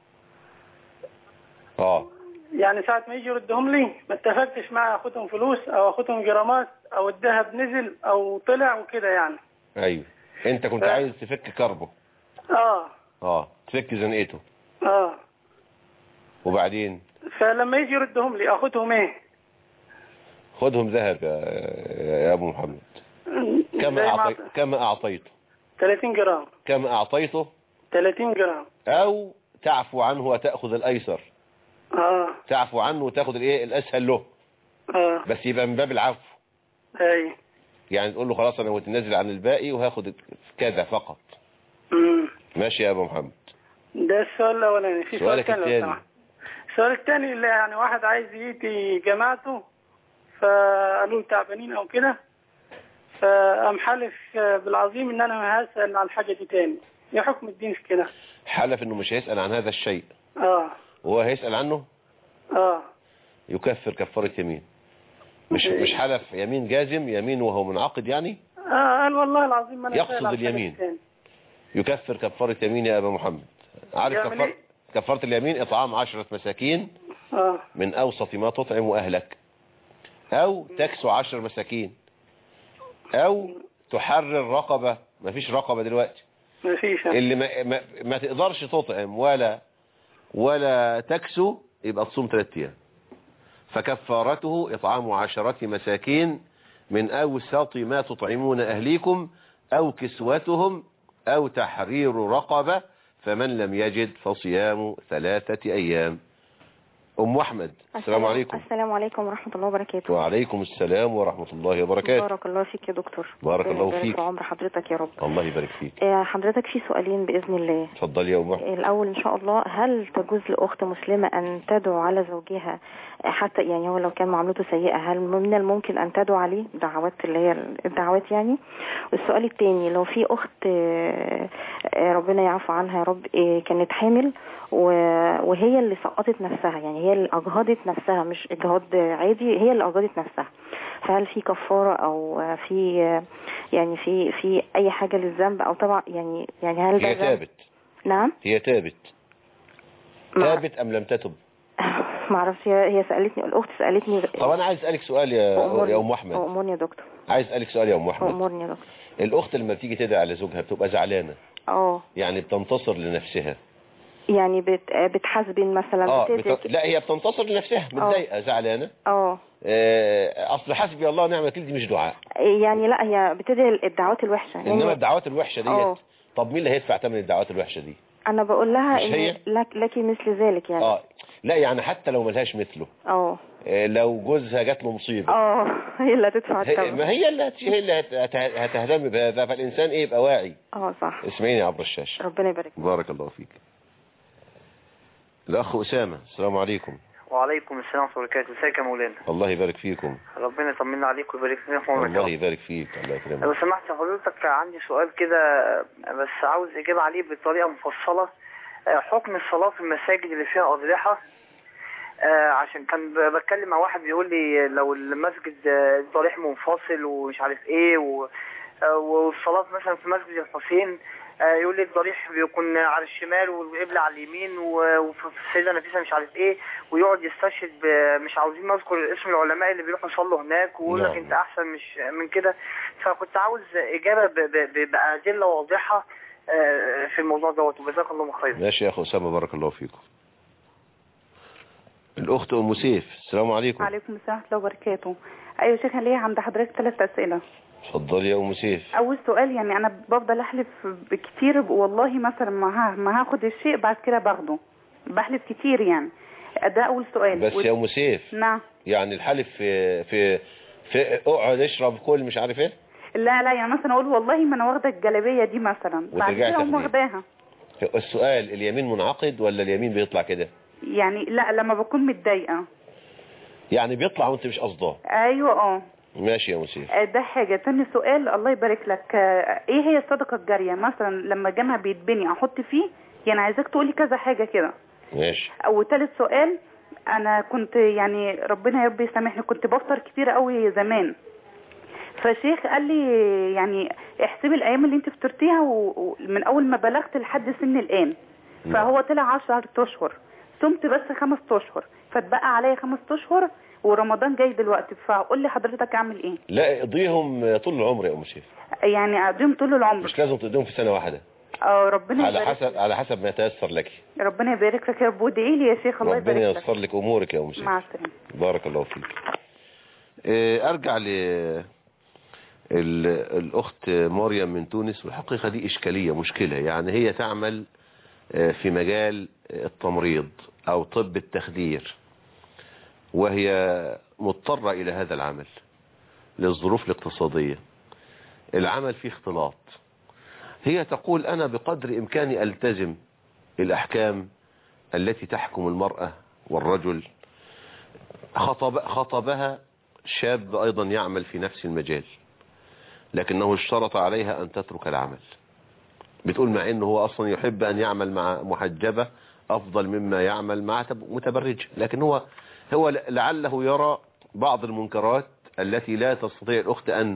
يعني ساعة ما يجي يردهم لي ما اتفقتش معاه اخدهم فلوس او اخدهم جرامات او الذهب نزل او طلع وكده يعني. ايوه. انت كنت عايز تفك كربه. تفك زنقته. وبعدين فلما يجي يردهم لي اخدهم ايه؟ خدهم ذهب يا ابو محمد. كم اعطيته؟ 30 جرام. كم اعطيته؟ 30 جرام. او تعفو عنه وتأخذ الايسر. تعفو عنه وتاخد الايه الاسهل له. بس يبقى من باب العفو. يعني تقول له خلاص انا متنازل عن الباقي وهاخد كذا فقط. ماشي يا ابو محمد. ده السؤال الاولاني. في سؤالك الثاني. السؤال الثاني اللي يعني واحد عايز يجي جماعته، فقالوا تعبانين او كده، فقام حلف بالعظيم ان انا ما هسأل عن الحاجة دي تاني. ايه حكم الدين في كده؟ حلف انه مش هيسأل عن هذا الشيء. وهو هيسأل عنه؟ يكفر كفارة يمين. مش حلف يمين جازم، يمين وهو منعقد يعني؟ قال والله العظيم ما انا يقصد اليمين. يكفر كفارة يمين يا ابا محمد. عارف كفارة اليمين؟ اطعام 10 مساكين من أوسط ما تطعم أهلك، أو تكسو 10 مساكين، أو تحرر رقبة. ما فيش رقبة دلوقتي، ما فيش. اللي ما تقدرش تطعم ولا تكسو يبقى تصوم 3 أيام. فكفارته إطعام 10 مساكين من أوسط ما تطعمون أهليكم أو كسوتهم أو تحرير رقبة، فمن لم يجد فصيام 3 أيام. أم أحمد، السلام عليكم. السلام عليكم ورحمة الله وبركاته. وعليكم السلام ورحمة الله وبركاته. بارك الله فيك يا دكتور. بارك الله فيك. يبارك في عمر حضرتك يا رب. الله يبارك فيك. حضرتك في سؤالين بإذن الله. اتفضل يا أم أحمد. الأول إن شاء الله، هل تجوز لأخت مسلمة أن تدعو على زوجها حتى يعني هو لو كان معاملته سيئة، هل من الممكن أن تدعو عليه دعوات اللي هي الدعوات يعني؟ والسؤال الثاني، لو في أخت ربنا يعفو عنها يا رب كانت حامل وهي اللي سقطت نفسها، يعني هي اللي أجهضت نفسها، مش إجهاض عادي، هي اللي أجهضت نفسها، فهل في كفارة أو في يعني في أي حاجة للذنب؟ أو طبعا يعني هل ده هي تابت؟ نعم هي تابت أم لم تتب؟ ما اعرفش. هي سألتني، الأخت سألتني. طب أنا عايز أسألك سؤال يا أم أحمد. أمورني يا دكتور. عايز أسألك سؤال يا أم أحمد. أمورني يا دكتور. الأخت لما بتيجي تدعي على زوجها بتبقى زعلانة؟ يعني بتنتصر لنفسها؟ يعني بتحاسبين مثلا؟ لا، هي بتنتصر لنفسها، متضايقة زعلانة. اصل حسبي الله ونعم الوكيل دي مش دعاء يعني. لا، هي بتدعي الدعوات الوحشة يعني. انما الدعوات الوحشة ديت طب مين اللي هيدفع ثمن الدعوات الوحشة دي؟ انا بقول لها ان لك مثل ذلك يعني. لا يعني حتى لو ملهاش مثله. لو جوزها جات له مصيبة هي اللي هتدفع الثمن. ما هي اللي هتهتم بهذا، فالانسان يبقى واعي. صح. اسمعيني عبر الشاشة. ربنا يبارك. بارك الله فيك. الأخ أسامة، السلام عليكم. وعليكم السلام ورحمة الله وبركاته. ازيك يا مولانا؟ الله يبارك فيكم. ربنا يطمنا عليك ويبارك فيك. الله يبارك فيك. الله يكرمك. لو سمحت حضرتك عندي سؤال كده بس عاوز إجابة عليه بطريقة مفصلة. حكم الصلاة في المساجد اللي فيها أضرحة، عشان كان بتكلم مع واحد بيقول لي لو المسجد ضريح منفصل ومش عارف ايه والصلاة مثلا في مسجد الحسين يقول لي الضريح بيكون على الشمال والقبلة على اليمين وفي السيدة نفيسة مش عارف ايه، ويقعد يستشهد مش عاوزين نذكر اسم العلماء اللي بيروحوا يصلوا هناك ويقول لك انت احسن مش من كده. فكنت عاوز اجابة بأدلة واضحة في الموضوع دوت، وجزاك الله خير. ماشي يا اخو اسامة، بارك الله فيكم. الأخت أم سيف، السلام عليكم. وعليكم السلام ورحمة الله وبركاته. أيوة شيخ، ليا عند حضرتك 3 أسئلة. اتفضلي يا أم سيف. أول سؤال، يعني أنا بفضل أحلف بكتير والله، مثلا ما هاخد الشيء بعد كده باخده، بحلف كتير يعني. ده أول سؤال. بس يا أم سيف. نعم. يعني الحلف في اقعد اشرب كل مش عارف ايه؟ لا يعني مثلا أقول والله ما أنا واخدة الجلابية دي مثلا، بعد كده أقوم واخداها. السؤال، اليمين منعقد ولا اليمين بيطلع كده؟ يعني لا، لما بكون متضايقه يعني بيطلع وانت مش قصداه. ايوه. ماشي يا مسيف. ده حاجه. تاني سؤال، الله يبارك لك، ايه هي الصدقه الجاريه؟ مثلا لما جامع بيتبني احط فيه، يعني عايزاك تقولي كذا حاجه كده. ماشي. او ثالث سؤال، انا كنت يعني ربنا يا رب يسامحني كنت بفطر كتير قوي زمان، فشيخ قال لي يعني احسبي الايام اللي انت فطرتيها ومن اول ما بلغت لحد سن الان، فهو طلع 10 اشهر، صمت بس 5 اشهر، فاتبقى عليا 5 اشهر ورمضان جاي دلوقتي، فقول لي حضرتك اعمل ايه؟ لا، اقضيهم طول العمر يا ام شيخ. يعني اقضيهم طول العمر، مش لازم تقضيهم في سنه واحده. ربنا يبارك. على حسب ما يتيسر لك. ربنا يبارك لك يا ابو، ادعي لي يا شيخ الله يبارك لك. ربنا ييسر لك امورك يا ام شيخ. مع السلامه. بارك الله فيك. ارجع الاخت مريم من تونس، والحقيقه دي اشكاليه مشكله، يعني هي تعمل في مجال التمريض او طب التخدير، وهي مضطرة الى هذا العمل للظروف الاقتصادية. العمل فيه اختلاط. هي تقول انا بقدر امكاني التزم الاحكام التي تحكم المرأة والرجل. خطبها شاب ايضا يعمل في نفس المجال، لكنه اشترط عليها ان تترك العمل. بتقول مع انه هو اصلا يحب ان يعمل مع محجبة افضل مما يعمل مع متبرجة، لكن هو لعله يرى بعض المنكرات التي لا تستطيع الاخت ان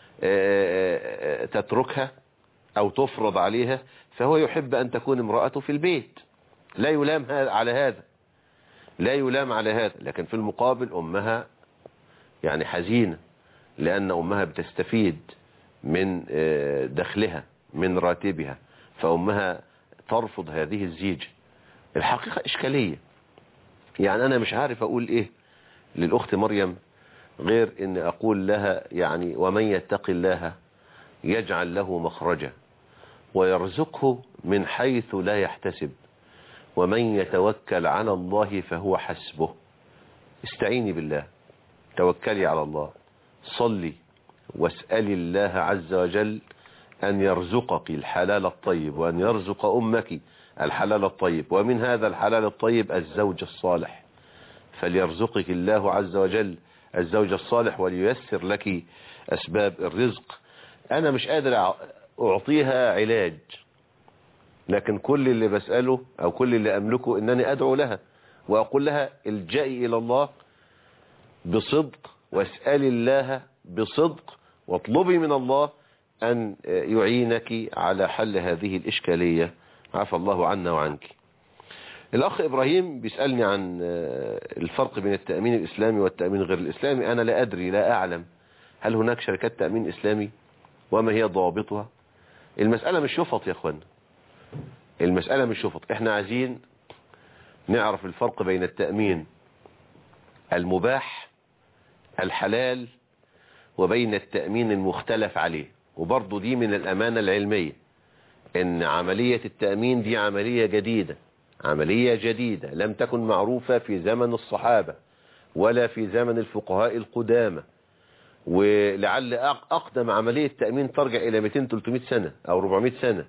تتركها او تفرض عليها، فهو يحب ان تكون امرأته في البيت، لا يلام على هذا. لا يلام على هذا، لكن في المقابل أمها يعني حزينة، لأن أمها بتستفيد من دخلها من راتبها، فأمها ترفض هذه الزيجة. الحقيقة إشكالية، يعني أنا مش عارف أقول إيه للأخت مريم غير إن أقول لها يعني ومن يتق الله يجعل له مخرجا ويرزقه من حيث لا يحتسب ومن يتوكل على الله فهو حسبه. استعيني بالله، توكلي على الله، صلي واسألي الله عز وجل أن يرزقك الحلال الطيب وأن يرزق أمك الحلال الطيب، ومن هذا الحلال الطيب الزوج الصالح، فليرزقك الله عز وجل الزوج الصالح ولييسر لك أسباب الرزق. أنا مش قادر أعطيها علاج، لكن كل اللي بسأله أو كل اللي أملكه أنني أدعو لها وأقول لها الجئي إلى الله بصدق واسألي الله بصدق واطلبي من الله أن يعينك على حل هذه الإشكالية، عفى الله عنا وعنك. الأخ إبراهيم بيسألني عن الفرق بين التأمين الإسلامي والتأمين غير الإسلامي. أنا لا أدري، لا أعلم هل هناك شركات تأمين إسلامي وما هي ضوابطها. المسألة مش شفط يا أخوان، المسألة مش شفط. احنا عايزين نعرف الفرق بين التأمين المباح الحلال وبين التأمين المختلف عليه. وبرضو دي من الأمانة العلمية ان عملية التأمين دي عملية جديدة، عملية جديدة لم تكن معروفة في زمن الصحابة ولا في زمن الفقهاء القدامى، ولعل أقدم عملية تأمين ترجع إلى 200-300 سنة أو 400 سنة.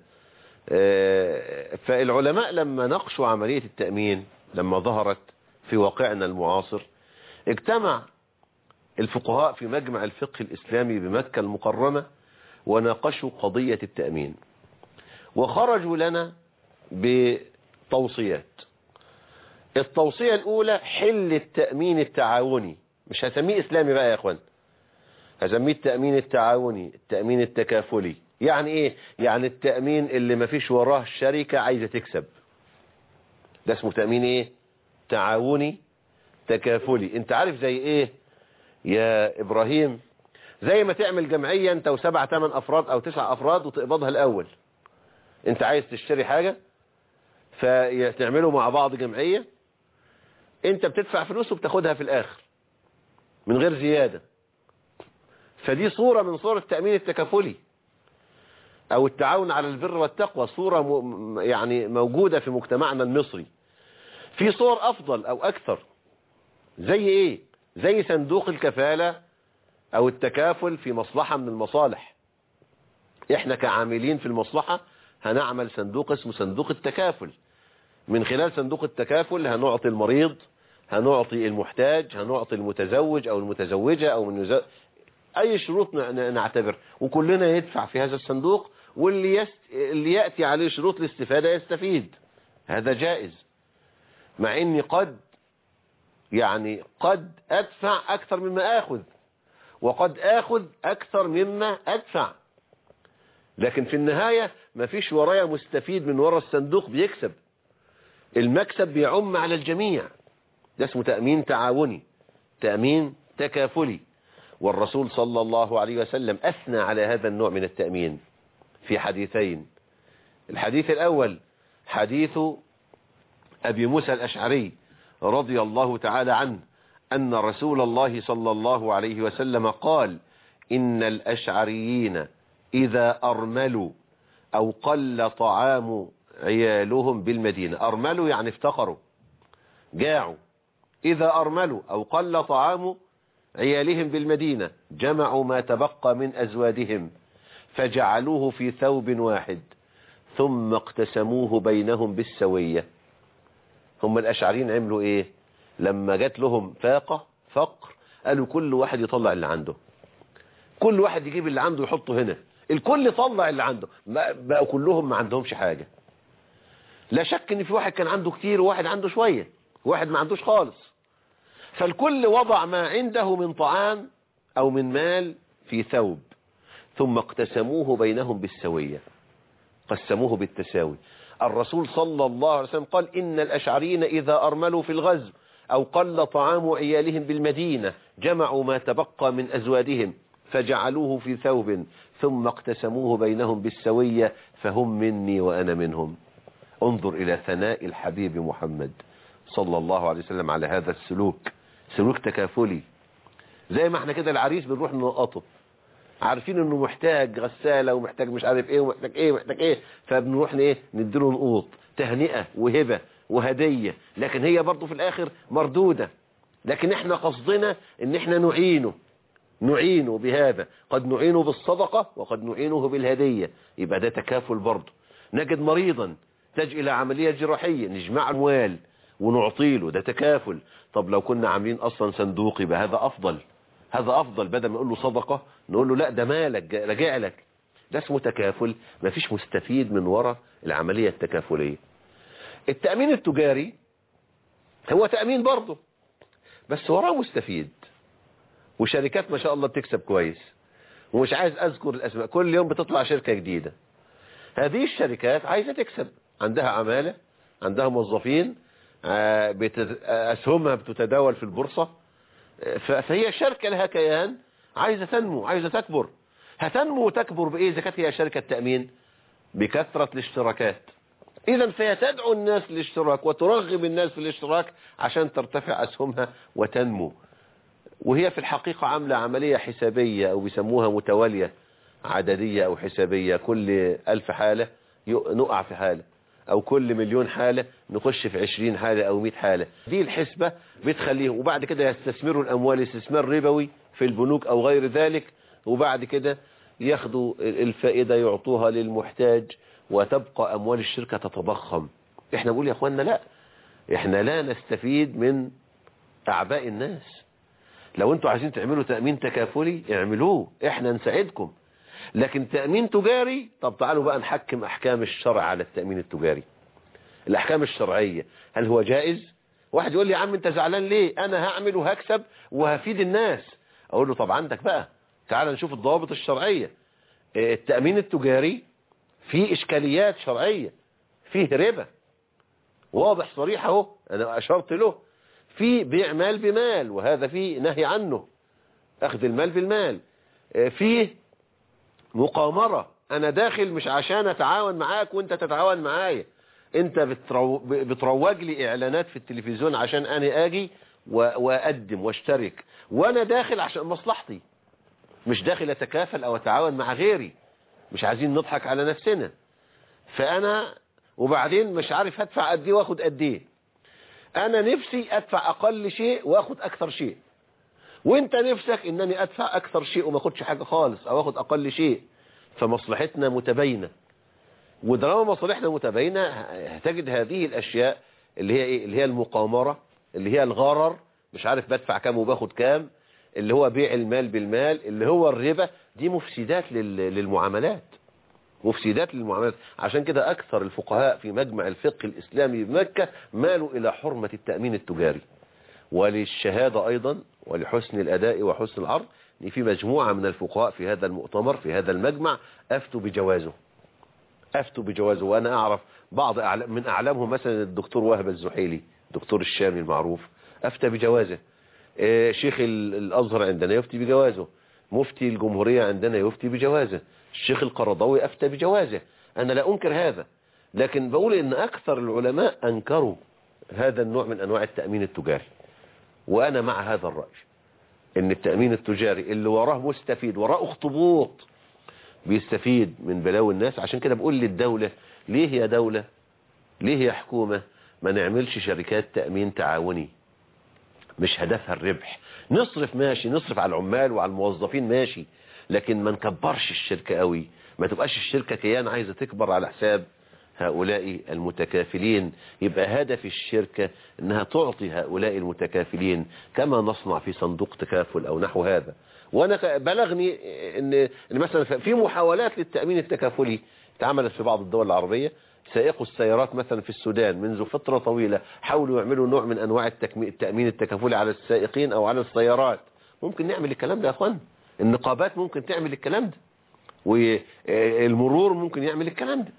فالعلماء لما ناقشوا عملية التأمين لما ظهرت في واقعنا المعاصر، اجتمع الفقهاء في مجمع الفقه الإسلامي بمكة المكرمة وناقشوا قضية التأمين، وخرجوا لنا بتوصيات. التوصية الأولى حل التأمين التعاوني، مش هسميه إسلامي بقى يا أخوان، هسميه التأمين التعاوني، التأمين التكافلي. يعني إيه؟ يعني التأمين اللي ما فيش وراه شركة عايزة تكسب، ده اسمه تأمين إيه؟ تعاوني تكافلي. انت عارف زي إيه يا إبراهيم؟ زي ما تعمل جمعية انت و7-8 أفراد أو 9 أفراد وتقبضها الأول. انت عايز تشتري حاجة فتعملوا مع بعض جمعية، انت بتدفع فلوس وبتاخدها في الآخر من غير زيادة. فدي صورة من صور التأمين التكافلي أو التعاون على البر والتقوى، صورة يعني موجودة في مجتمعنا المصري. في صور أفضل أو أكثر، زي إيه؟ زي صندوق الكفالة أو التكافل في مصلحة من المصالح. إحنا كعاملين في المصلحة هنعمل صندوق اسمه صندوق التكافل. من خلال صندوق التكافل هنعطي المريض، هنعطي المحتاج، هنعطي المتزوج أو المتزوجة أو أي شروط نعتبر، وكلنا يدفع في هذا الصندوق، واللي يأتي عليه شروط الاستفادة يستفيد. هذا جائز، مع إني قد أدفع أكثر مما آخذ، وقد آخذ أكثر مما أدفع، لكن في النهاية ما فيش ورايا مستفيد من وراء الصندوق بيكسب، المكسب بيعم على الجميع. ده اسمه تأمين تعاوني، تأمين تكافلي. والرسول صلى الله عليه وسلم أثنى على هذا النوع من التأمين في حديثين. الحديث الأول حديث أبي موسى الأشعري رضي الله تعالى عنه أن رسول الله صلى الله عليه وسلم قال: إن الأشعريين إذا أرملوا أو قل طعام عيالهم بالمدينة. أرملوا يعني افتقروا، جاعوا. إذا أرملوا أو قل طعام عيالهم بالمدينة جمعوا ما تبقى من أزوادهم فجعلوه في ثوب واحد ثم اقتسموه بينهم بالسوية. هم الأشعريين عملوا إيه؟ لما جات لهم فقر قالوا كل واحد يطلع اللي عنده، كل واحد يجيب اللي عنده يحطه هنا، الكل يطلع اللي عنده. بقوا كلهم ما عندهمش حاجة. لا شك ان في واحد كان عنده كتير وواحد عنده شوية وواحد ما عندوش خالص، فالكل وضع ما عنده من طعام أو من مال في ثوب ثم اقتسموه بينهم بالسوية، قسموه بالتساوي. الرسول صلى الله عليه وسلم قال: إن الأشعريين إذا أرملوا في الغزو أو قل طعام عيالهم بالمدينة جمعوا ما تبقى من أزوادهم فجعلوه في ثوب ثم اقتسموه بينهم بالسوية فهم مني وأنا منهم. انظر إلى ثناء الحبيب محمد صلى الله عليه وسلم على هذا السلوك، سلوك تكافلي. زي ما احنا كده العريس بنروح ننقطه، عارفين انه محتاج غسالة ومحتاج مش عارف ايه ومحتاج ايه ومحتاج ايه، فبنروح ايه نديله نقوط تهنئة وهبة وهدية، لكن هي برضو في الاخر مردودة. لكن احنا قصدنا ان احنا نعينه بهذا، قد نعينه بالصدقة وقد نعينه بالهدية، يبقى ده تكافل برضو. نجد مريضا تحتاج الى عملية جراحية نجمع اموال ونعطيله، ده تكافل. طب لو كنا عاملين اصلا صندوق يبقى هذا افضل، بدل ما نقول له صدقة نقول له لا ده مالك راجع لك. ده اسمه تكافل، ما فيش مستفيد من وراء العملية التكافلية. التأمين التجاري هو تأمين برضه بس وراه مستفيد، وشركات ما شاء الله بتكسب كويس، ومش عايز اذكر الاسماء، كل يوم بتطلع شركة جديدة. هذه الشركات عايزة تكسب، عندها عمالة، عندها موظفين، اسهمها بتتداول في البورصة، فهي شركة لها كيان، عايزة تنمو، عايزة تكبر. هتنمو وتكبر بإيه إذا كانت هي شركة تأمين؟ بكثرة الاشتراكات. إذا فهي تدعو الناس للاشتراك وترغب الناس في الاشتراك عشان ترتفع أسهمها وتنمو. وهي في الحقيقة عاملة عملية حسابية أو بيسموها متوالية عددية أو حسابية، كل 1000 حالة نقع في حالة، أو كل 1,000,000 حالة نخش في 20 حالة أو 100 حالة. دي الحسبة بتخليهم، وبعد كده يستثمروا الأموال استثمار ربوي في البنوك أو غير ذلك، وبعد كده ياخدوا الفائدة يعطوها للمحتاج، وتبقى أموال الشركة تتضخم. احنا بنقول يا أخوانا لا، احنا لا نستفيد من أعباء الناس. لو انتوا عايزين تعملوا تأمين تكافلي اعملوه، احنا نساعدكم. لكن تأمين تجاري، طب تعالوا بقى نحكم أحكام الشرع على التأمين التجاري. الأحكام الشرعية، هل هو جائز؟ واحد يقول لي يا عم انت زعلان ليه؟ انا هعمل وهكسب وهفيد الناس. اقول له طب عندك بقى، تعال نشوف الضوابط الشرعية. التأمين التجاري فيه إشكاليات شرعية، فيه ربا واضح صريح اهو، انا اشرت له. في بيع مال بمال، وهذا فيه نهي عنه، اخذ المال بالمال. فيه مقامرة، انا داخل مش عشان اتعاون معاك وانت تتعاون معايا، انت بتروج لي اعلانات في التلفزيون عشان انا اجي واقدم واشترك، وانا داخل عشان مصلحتي، مش داخل اتكافل او اتعاون مع غيري، مش عايزين نضحك على نفسنا. فانا وبعدين مش عارف هدفع قد ايه واخد قد ايه، انا نفسي ادفع اقل شيء واخد اكثر شيء، وانت نفسك انني ادفع اكثر شيء وما اخدش حاجة خالص او اخد اقل شيء. فمصلحتنا متباينة، ودرما مصالحنا متباينة هتجد هذه الاشياء اللي هي ايه، اللي هي المقامرة، اللي هي الغرر، مش عارف بدفع كام وباخد كام، اللي هو بيع المال بالمال، اللي هو الربا، دي مفسدات للمعاملات، مفسدات للمعاملات. عشان كده اكثر الفقهاء في مجمع الفقه الاسلامي بمكة مالوا الى حرمة التأمين التجاري، وللشهادة ايضا ولحسن الاداء وحسن العرض. في مجموعة من الفقهاء في هذا المؤتمر في هذا المجمع افتوا بجوازه. وانا اعرف بعض من اعلامهم مثلا الدكتور وهب الزحيلي، دكتور الشامي المعروف، افتى بجوازه. شيخ الازهر عندنا يفتي بجوازه، مفتي الجمهورية عندنا يفتي بجوازه، الشيخ القرضاوي افتى بجوازه. انا لا انكر هذا، لكن بقول ان اكثر العلماء انكروا هذا النوع من انواع التأمين التجاري. وانا مع هذا الرأي، ان التأمين التجاري اللي وراه مستفيد، وراه اخطبوط بيستفيد من بلاوي الناس. عشان كده بقول للدولة، ليه يا دولة، ليه يا حكومة ما نعملش شركات تأمين تعاوني مش هدفها الربح؟ نصرف ماشي، نصرف على العمال وعلى الموظفين ماشي، لكن ما نكبرش الشركة قوي، ما تبقاش الشركة كيان عايزة تكبر على حساب هؤلاء المتكافلين. يبقى هدف الشركة انها تعطي هؤلاء المتكافلين كما نصنع في صندوق تكافل او نحو هذا. وانا بلغني ان مثلا في محاولات للتأمين التكافلي اتعملت في بعض الدول العربية. سائقوا السيارات مثلا في السودان منذ فترة طويلة حاولوا يعملوا نوع من انواع التأمين التكافلي على السائقين او على السيارات. ممكن نعمل الكلام ده يا اخوان، النقابات ممكن تعمل الكلام ده، والمرور ممكن يعمل الكلام ده.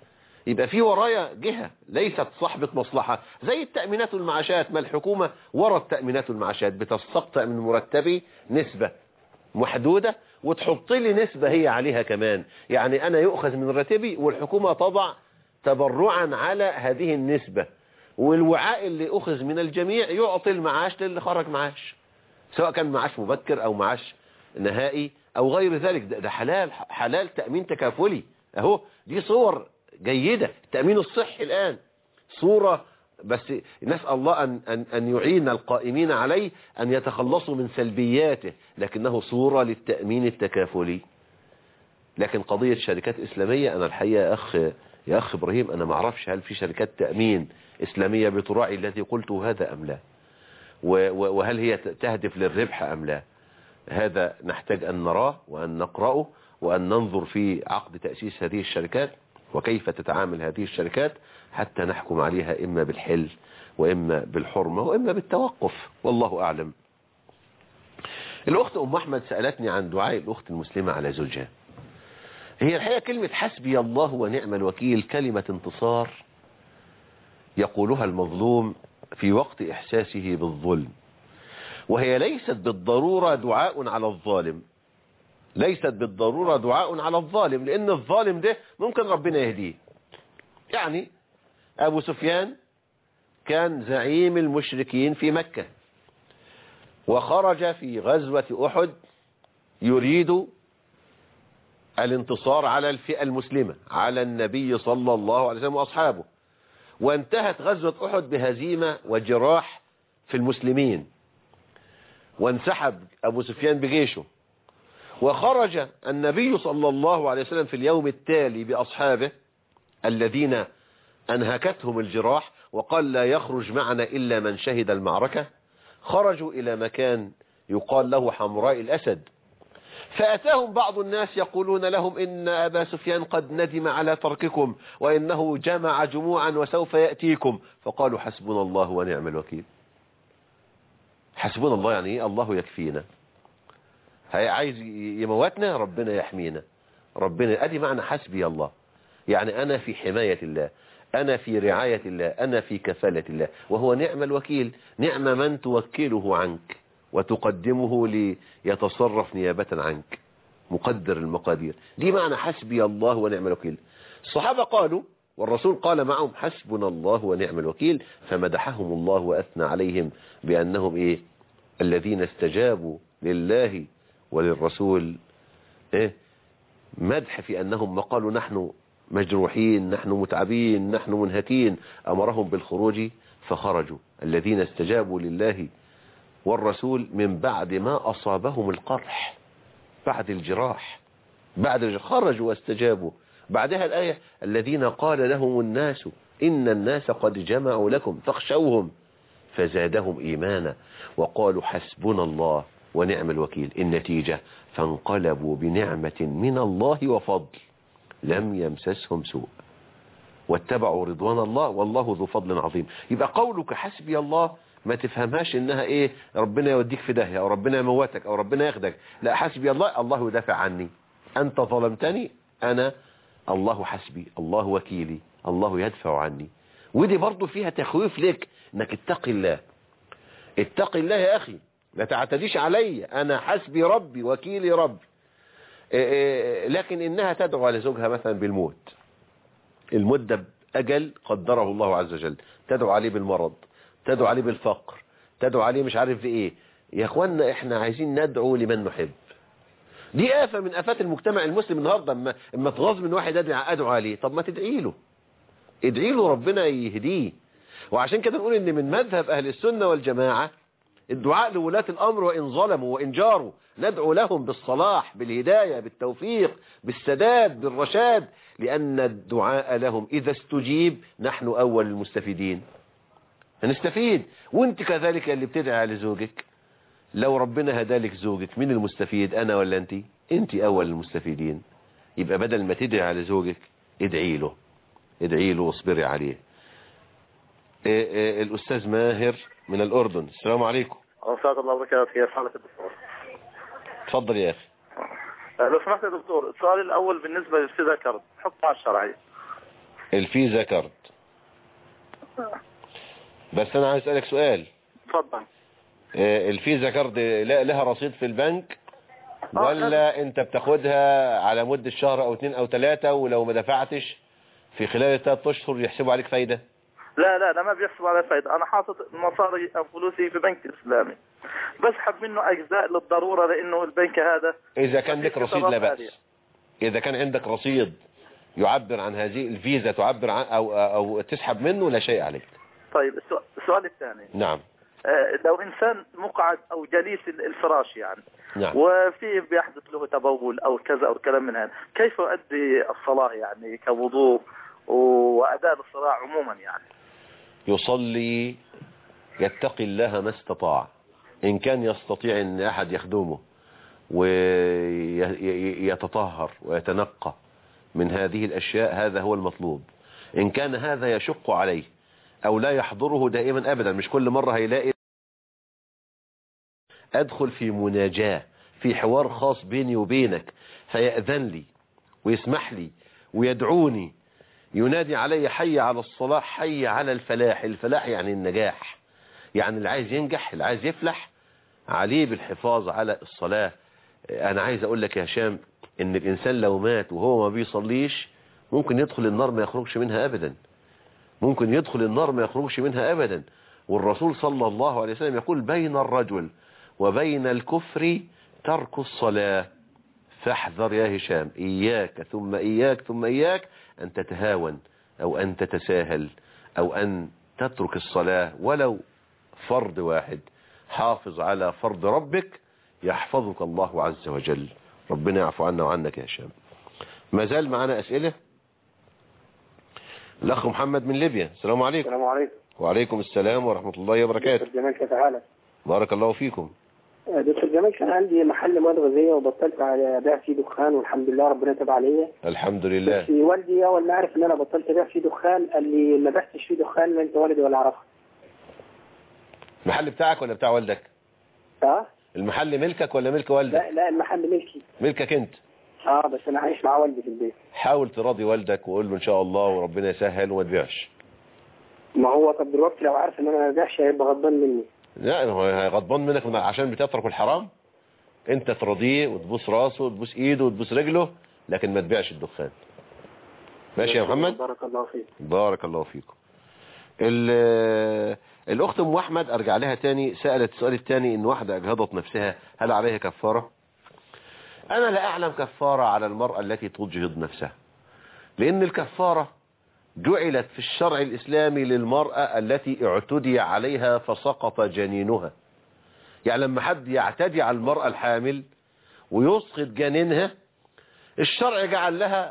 يبقى في ورايا جهة ليست صاحبة مصلحة، زي التأمينات والمعاشات. ما الحكومة ورا التأمينات والمعاشات بتستقطع من مرتبي نسبة محدودة وتحط لي نسبة هي عليها كمان، يعني أنا يؤخذ من راتبي والحكومة تضع تبرعا على هذه النسبة، والوعاء اللي أخذ من الجميع يعطي المعاش للي خرج معاش، سواء كان معاش مبكر أو معاش نهائي أو غير ذلك. ده حلال تأمين تكافلي أهو. دي صور جيدة. التأمين الصحي الآن صورة، بس نسأل الله أن يعين القائمين عليه أن يتخلصوا من سلبياته، لكنه صورة للتأمين التكافلي. لكن قضية شركات إسلامية، أنا الحقيقة يا أخ إبراهيم أنا ما أعرفش هل في شركات تأمين إسلامية بتراعي الذي قلته هذا أم لا، وهل هي تهدف للربح أم لا. هذا نحتاج أن نراه وأن نقرأه وأن ننظر في عقد تأسيس هذه الشركات وكيف تتعامل هذه الشركات حتى نحكم عليها إما بالحل وإما بالحرمة وإما بالتوقف، والله أعلم. الأخت أم أحمد سألتني عن دعاء الأخت المسلمة على زوجها. هي الحقيقة كلمة حسبي الله ونعم الوكيل كلمة انتصار يقولها المظلوم في وقت إحساسه بالظلم، وهي ليست بالضرورة دعاء على الظالم، ليست بالضرورة دعاء على الظالم، لأن الظالم ده ممكن ربنا يهديه. يعني أبو سفيان كان زعيم المشركين في مكة، وخرج في غزوة أحد يريد الانتصار على الفئة المسلمة، على النبي صلى الله عليه وسلم وأصحابه، وانتهت غزوة أحد بهزيمة وجراح في المسلمين، وانسحب أبو سفيان بجيشه، وخرج النبي صلى الله عليه وسلم في اليوم التالي بأصحابه الذين أنهكتهم الجراح، وقال لا يخرج معنا إلا من شهد المعركة. خرجوا إلى مكان يقال له حمراء الأسد، فأتاهم بعض الناس يقولون لهم إن أبا سفيان قد ندم على ترككم وإنه جمع جموعا وسوف يأتيكم، فقالوا حسبنا الله ونعم الوكيل. حسبنا الله يعني الله يكفينا، عايز يموتنا ربنا يحمينا، ربنا أدي معنى حسبي الله، يعني أنا في حماية الله، أنا في رعاية الله، أنا في كفالة الله، وهو نعم الوكيل. نعم من توكله عنك وتقدمه ليتصرف نيابة عنك، مقدر المقادير. دي معنى حسبي الله ونعم الوكيل. الصحابة قالوا والرسول قال معهم حسبنا الله ونعم الوكيل، فمدحهم الله وأثنى عليهم بأنهم إيه؟ الذين استجابوا لله وللرسول. إيه؟ مدح في أنهم ما قالوا نحن مجروحين، نحن متعبين، نحن منهكين، أمرهم بالخروج فخرجوا. الذين استجابوا لله والرسول من بعد ما أصابهم القرح، بعد الجراح، خرجوا واستجابوا. بعدها الآية الذين قال لهم الناس إن الناس قد جمعوا لكم فاخشوهم فزادهم إيمانا وقالوا حسبنا الله ونعم الوكيل. النتيجة فانقلبوا بنعمة من الله وفضل لم يمسسهم سوء واتبعوا رضوان الله والله ذو فضل عظيم. يبقى قولك حسبي الله ما تفهمهاش انها ايه ربنا يوديك في داهية او ربنا يموتك او ربنا ياخدك، لا، حسبي الله، الله يدافع عني، انت ظلمتني، انا الله حسبي، الله وكيلي، الله يدفع عني. ودي برضو فيها تخويف لك انك اتقي الله، اتقي الله يا اخي، لا تعتديش علي، انا حسبي ربي وكيلي ربي. لكن انها تدعو على زوجها مثلا بالموت، المدة أجل قدره الله عز وجل، تدعو عليه بالمرض، تدعو عليه بالفقر، تدعو عليه مش عارف ايه. يا اخوانا احنا عايزين ندعو لمن نحب. دي آفة من آفات المجتمع المسلم النهاردة، اما تغاظ من واحد ادعو عليه، طب ما تدعي له، ادعي له ربنا يهديه. وعشان كده نقول ان من مذهب اهل السنة والجماعة الدعاء لولاة الامر وان ظلموا وان جاروا، ندعو لهم بالصلاح، بالهداية، بالتوفيق، بالسداد، بالرشاد، لأن الدعاء لهم إذا استجيب نحن أول المستفيدين، هنستفيد. وانت كذلك اللي بتدعي لزوجك، لو ربنا هدالك زوجك مين المستفيد، أنا ولا انت؟ انت أول المستفيدين. يبقى بدل ما تدعي على زوجك ادعي له، ادعي له واصبري عليه. الأستاذ ماهر من الأردن، السلام عليكم. ورحمة الله وبركاته. كيف حالك يا دكتور؟ تفضل يا أخي. لو سمحت يا دكتور، السؤال الأول بالنسبة للذكر حكمها الشرعي. الفيزا كارد. بس انا عايز اسالك سؤال. اتفضل. الفيزا كارد لها رصيد في البنك ولا انت بتاخدها على مدة شهر او 2 او 3، ولو ما دفعتش في خلال 3 اشهر يحسبوا عليك فايدة؟ لا ما بيحسبوا على فايدة. انا حاطط مصاري او فلوسي في بنك اسلامي، بسحب منه اجزاء للضرورة، لانه البنك هذا اذا كان لك رصيد لا بأس. اذا كان عندك رصيد يعبر عن هذه الفيزا، تعبر عن او تسحب منه، لا شيء عليك. طيب السؤال الثاني. نعم. لو انسان مقعد او جليس الفراش يعني، نعم، وفيه بيحدث له تبول او كذا او كلام من هذا، كيف يؤدي الصلاة يعني كوضوء واداء الصلاة عموما يعني؟ يصلي يتقي الله ما استطاع. ان كان يستطيع ان احد يخدمه ويتطهر ويتنقى من هذه الاشياء هذا هو المطلوب. ان كان هذا يشق عليه او لا يحضره دائما ابدا، مش كل مرة هيلاقي ادخل في مناجاة، في حوار خاص بيني وبينك، فيأذن لي ويسمح لي ويدعوني، ينادي علي حي على الصلاة، حي على الفلاح. الفلاح يعني النجاح، يعني اللي عايز ينجح، اللي عايز يفلح، عليه بالحفاظ على الصلاة. انا عايز اقول لك يا هشام ان الانسان لو مات وهو ما بيصليش ممكن يدخل النار ما يخرجش منها ابدا، ممكن يدخل النار ما يخرجش منها ابدا. والرسول صلى الله عليه وسلم يقول بين الرجل وبين الكفر ترك الصلاة. فاحذر يا هشام، إياك ثم إياك ثم إياك أن تتهاون أو أن تتساهل أو أن تترك الصلاة ولو فرض واحد. حافظ على فرض ربك يحفظك الله عز وجل. ربنا يعفو عنا وعنك يا هشام. ما زال معنا أسئلة. الأخ محمد من ليبيا. السلام عليكم. السلام عليكم. وعليكم السلام ورحمة الله وبركاته. دكتور جمال كيف حالك؟ بارك الله فيكم. دكتور جمال كان عندي محل مواد غذائية وبطلت على بيع فيه دخان، والحمد لله ربنا تاب عليا. الحمد لله. بس والدي اول ما عرف ان انا بطلت بيع فيه دخان قال لي ما بعتش فيه دخان لا انت والدي ولا اعرفها. المحل بتاعك ولا بتاع والدك؟ المحل ملكك ولا ملك والدك؟ لا المحل ملكي. ملكك انت؟ بس انا عايش مع والدي في البيت. حاول تراضي والدك وقول له ان شاء الله وربنا يسهل وما تبيعش. ما هو طب دلوقتي لو عارف ان انا ما ببيعش هيبقى غضبان مني. لا هو غضبان منك عشان بتترك الحرام. انت تراضيه وتبوس راسه وتبوس ايده وتبوس رجله، لكن ما تبيعش الدخان. ماشي يا محمد؟ بارك الله فيك. بارك الله فيكم. الاخت ام احمد ارجع لها تاني، سألت السؤال الثاني ان واحدة اجهضت نفسها هل عليها كفارة؟ انا لا اعلم كفارة على المرأة التي تجهض نفسها، لان الكفارة جعلت في الشرع الاسلامي للمرأة التي اعتدي عليها فسقط جنينها. يعني لما حد يعتدي على المرأة الحامل ويسقط جنينها الشرع جعل لها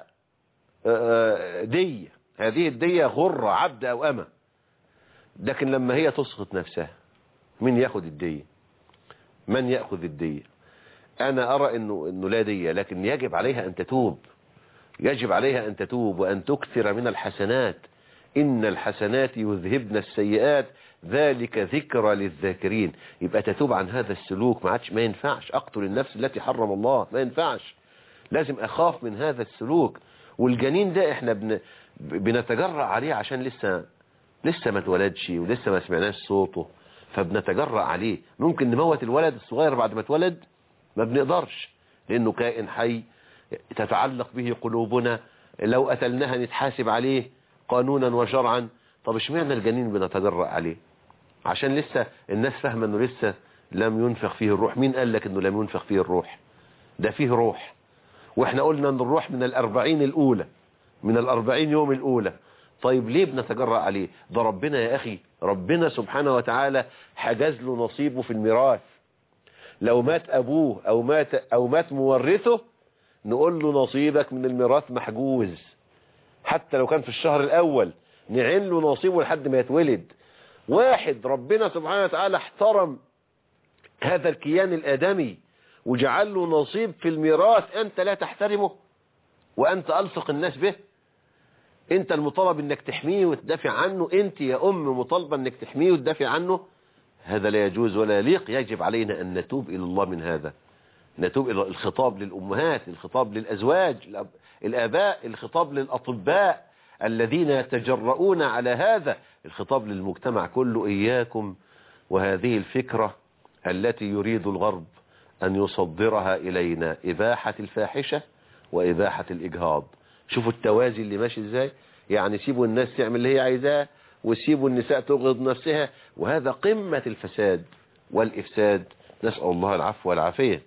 دية، هذه الدية غرة عبد او امة. لكن لما هي تسقط نفسها من ياخد الدية؟ من يأخذ الدية؟ انا ارى انه لا دية، لكن يجب عليها ان تتوب، يجب عليها ان تتوب وان تكثر من الحسنات. ان الحسنات يذهبن السيئات ذلك ذكرى للذاكرين. يبقى تتوب عن هذا السلوك. ما ينفعش اقتل النفس التي حرم الله، ما ينفعش، لازم اخاف من هذا السلوك. والجنين ده احنا بنتجرأ عليه عشان لسه ما اتولدش ولسه ما سمعناش صوته، فبنتجرأ عليه. ممكن نموت الولد الصغير بعد ما اتولد، ما بنقدرش لانه كائن حي تتعلق به قلوبنا، لو قتلناها نتحاسب عليه قانونا وشرعا. طب اشمعنى الجنين بنتجرأ عليه؟ عشان لسه الناس فاهمه انه لسه لم ينفخ فيه الروح. مين قال لك انه لم ينفخ فيه الروح؟ ده فيه روح، واحنا قلنا ان الروح من 40 الاولى، من 40 يوم الاولى. طيب ليه بنتجرأ عليه؟ ده ربنا يا اخي، ربنا سبحانه وتعالى حجز له نصيبه في الميراث. لو مات ابوه او مات مورثه نقول له نصيبك من الميراث محجوز، حتى لو كان في الشهر الاول نعين له نصيبه لحد ما يتولد. واحد ربنا سبحانه وتعالى احترم هذا الكيان الادمي وجعل له نصيب في الميراث، انت لا تحترمه وانت الصق الناس به. انت المطالب انك تحميه وتدافع عنه، انت يا ام مطالبه انك تحميه وتدافع عنه. هذا لا يجوز ولا يليق. يجب علينا ان نتوب الى الله من هذا، نتوب الى الخطاب للامهات، الخطاب للازواج الاباء، الخطاب للاطباء الذين يتجرؤون على هذا. الخطاب للمجتمع كله: إياكم وهذه الفكرة التي يريد الغرب أن يصدرها إلينا، إباحة الفاحشة وإباحة الإجهاض. شوفوا التوازي اللي ماشي إزاي، يعني سيبوا الناس تعمل اللي هي عايزاه وسيبوا النساء تغض نفسها، وهذا قمة الفساد والإفساد، نسأل الله العفو والعافية.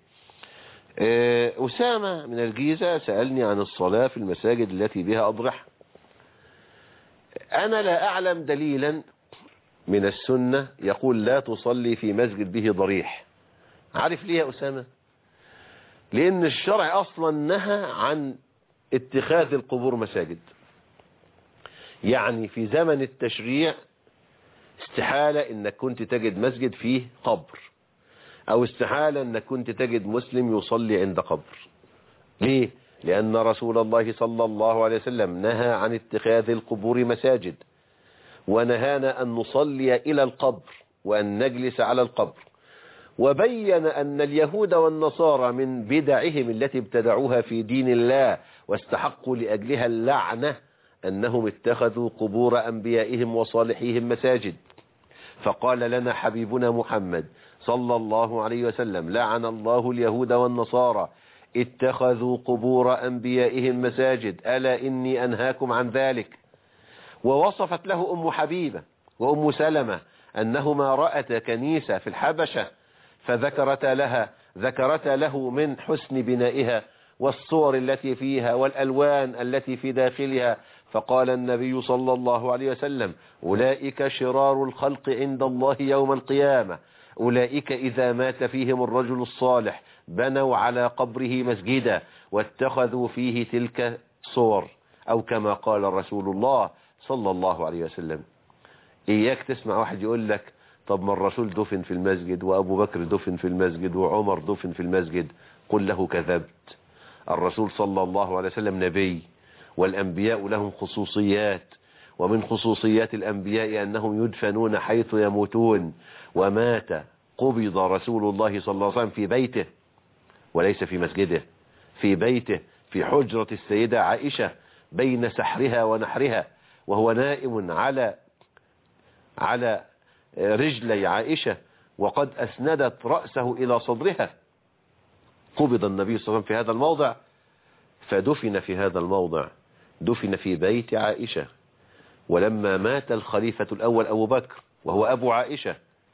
أسامة من الجيزة سألني عن الصلاة في المساجد التي بها أضرحة. أنا لا أعلم دليلا من السنة يقول لا تصلي في مسجد به ضريح. عارف ليه يا أسامة؟ لأن الشرع أصلا نهى عن اتخاذ القبور مساجد. يعني في زمن التشريع استحالة انك كنت تجد مسجد فيه قبر، او استحالة انك كنت تجد مسلم يصلي عند قبر. ليه؟ لأن رسول الله صلى الله عليه وسلم نهى عن اتخاذ القبور مساجد، ونهانا أن نصلي إلى القبر وأن نجلس على القبر، وبين أن اليهود والنصارى من بدعهم التي ابتدعوها في دين الله واستحقوا لأجلها اللعنة أنهم اتخذوا قبور أنبيائهم وصالحيهم مساجد. فقال لنا حبيبنا محمد صلى الله عليه وسلم: لعن الله اليهود والنصارى اتخذوا قبور أنبيائهم مساجد، ألا إني أنهاكم عن ذلك. ووصفت له أم حبيبة وأم سلمة أنهما رأتا كنيسة في الحبشة ذكرتا له من حسن بنائها والصور التي فيها والألوان التي في داخلها، فقال النبي صلى الله عليه وسلم: أولئك شرار الخلق عند الله يوم القيامة، أولئك إذا مات فيهم الرجل الصالح بنوا على قبره مسجدا واتخذوا فيه تلك صور، أو كما قال رسول الله صلى الله عليه وسلم. إياك تسمع واحد يقول لك: طب ما الرسول دفن في المسجد وأبو بكر دفن في المسجد وعمر دفن في المسجد. قل له: كذبت. الرسول صلى الله عليه وسلم نبي، والأنبياء لهم خصوصيات، ومن خصوصيات الأنبياء أنهم يدفنون حيث يموتون. قبض رسول الله صلى الله عليه وسلم في بيته وليس في مسجده، في بيته في حجرة السيدة عائشة بين سحرها ونحرها، وهو نائم على رجلي عائشة وقد أسندت رأسه إلى صدرها. قبض النبي صلى الله عليه وسلم في هذا الموضع، فدفن في هذا الموضع، دفن في بيت عائشة. ولما مات الخليفة الأول أبو بكر وهو أبو عائشة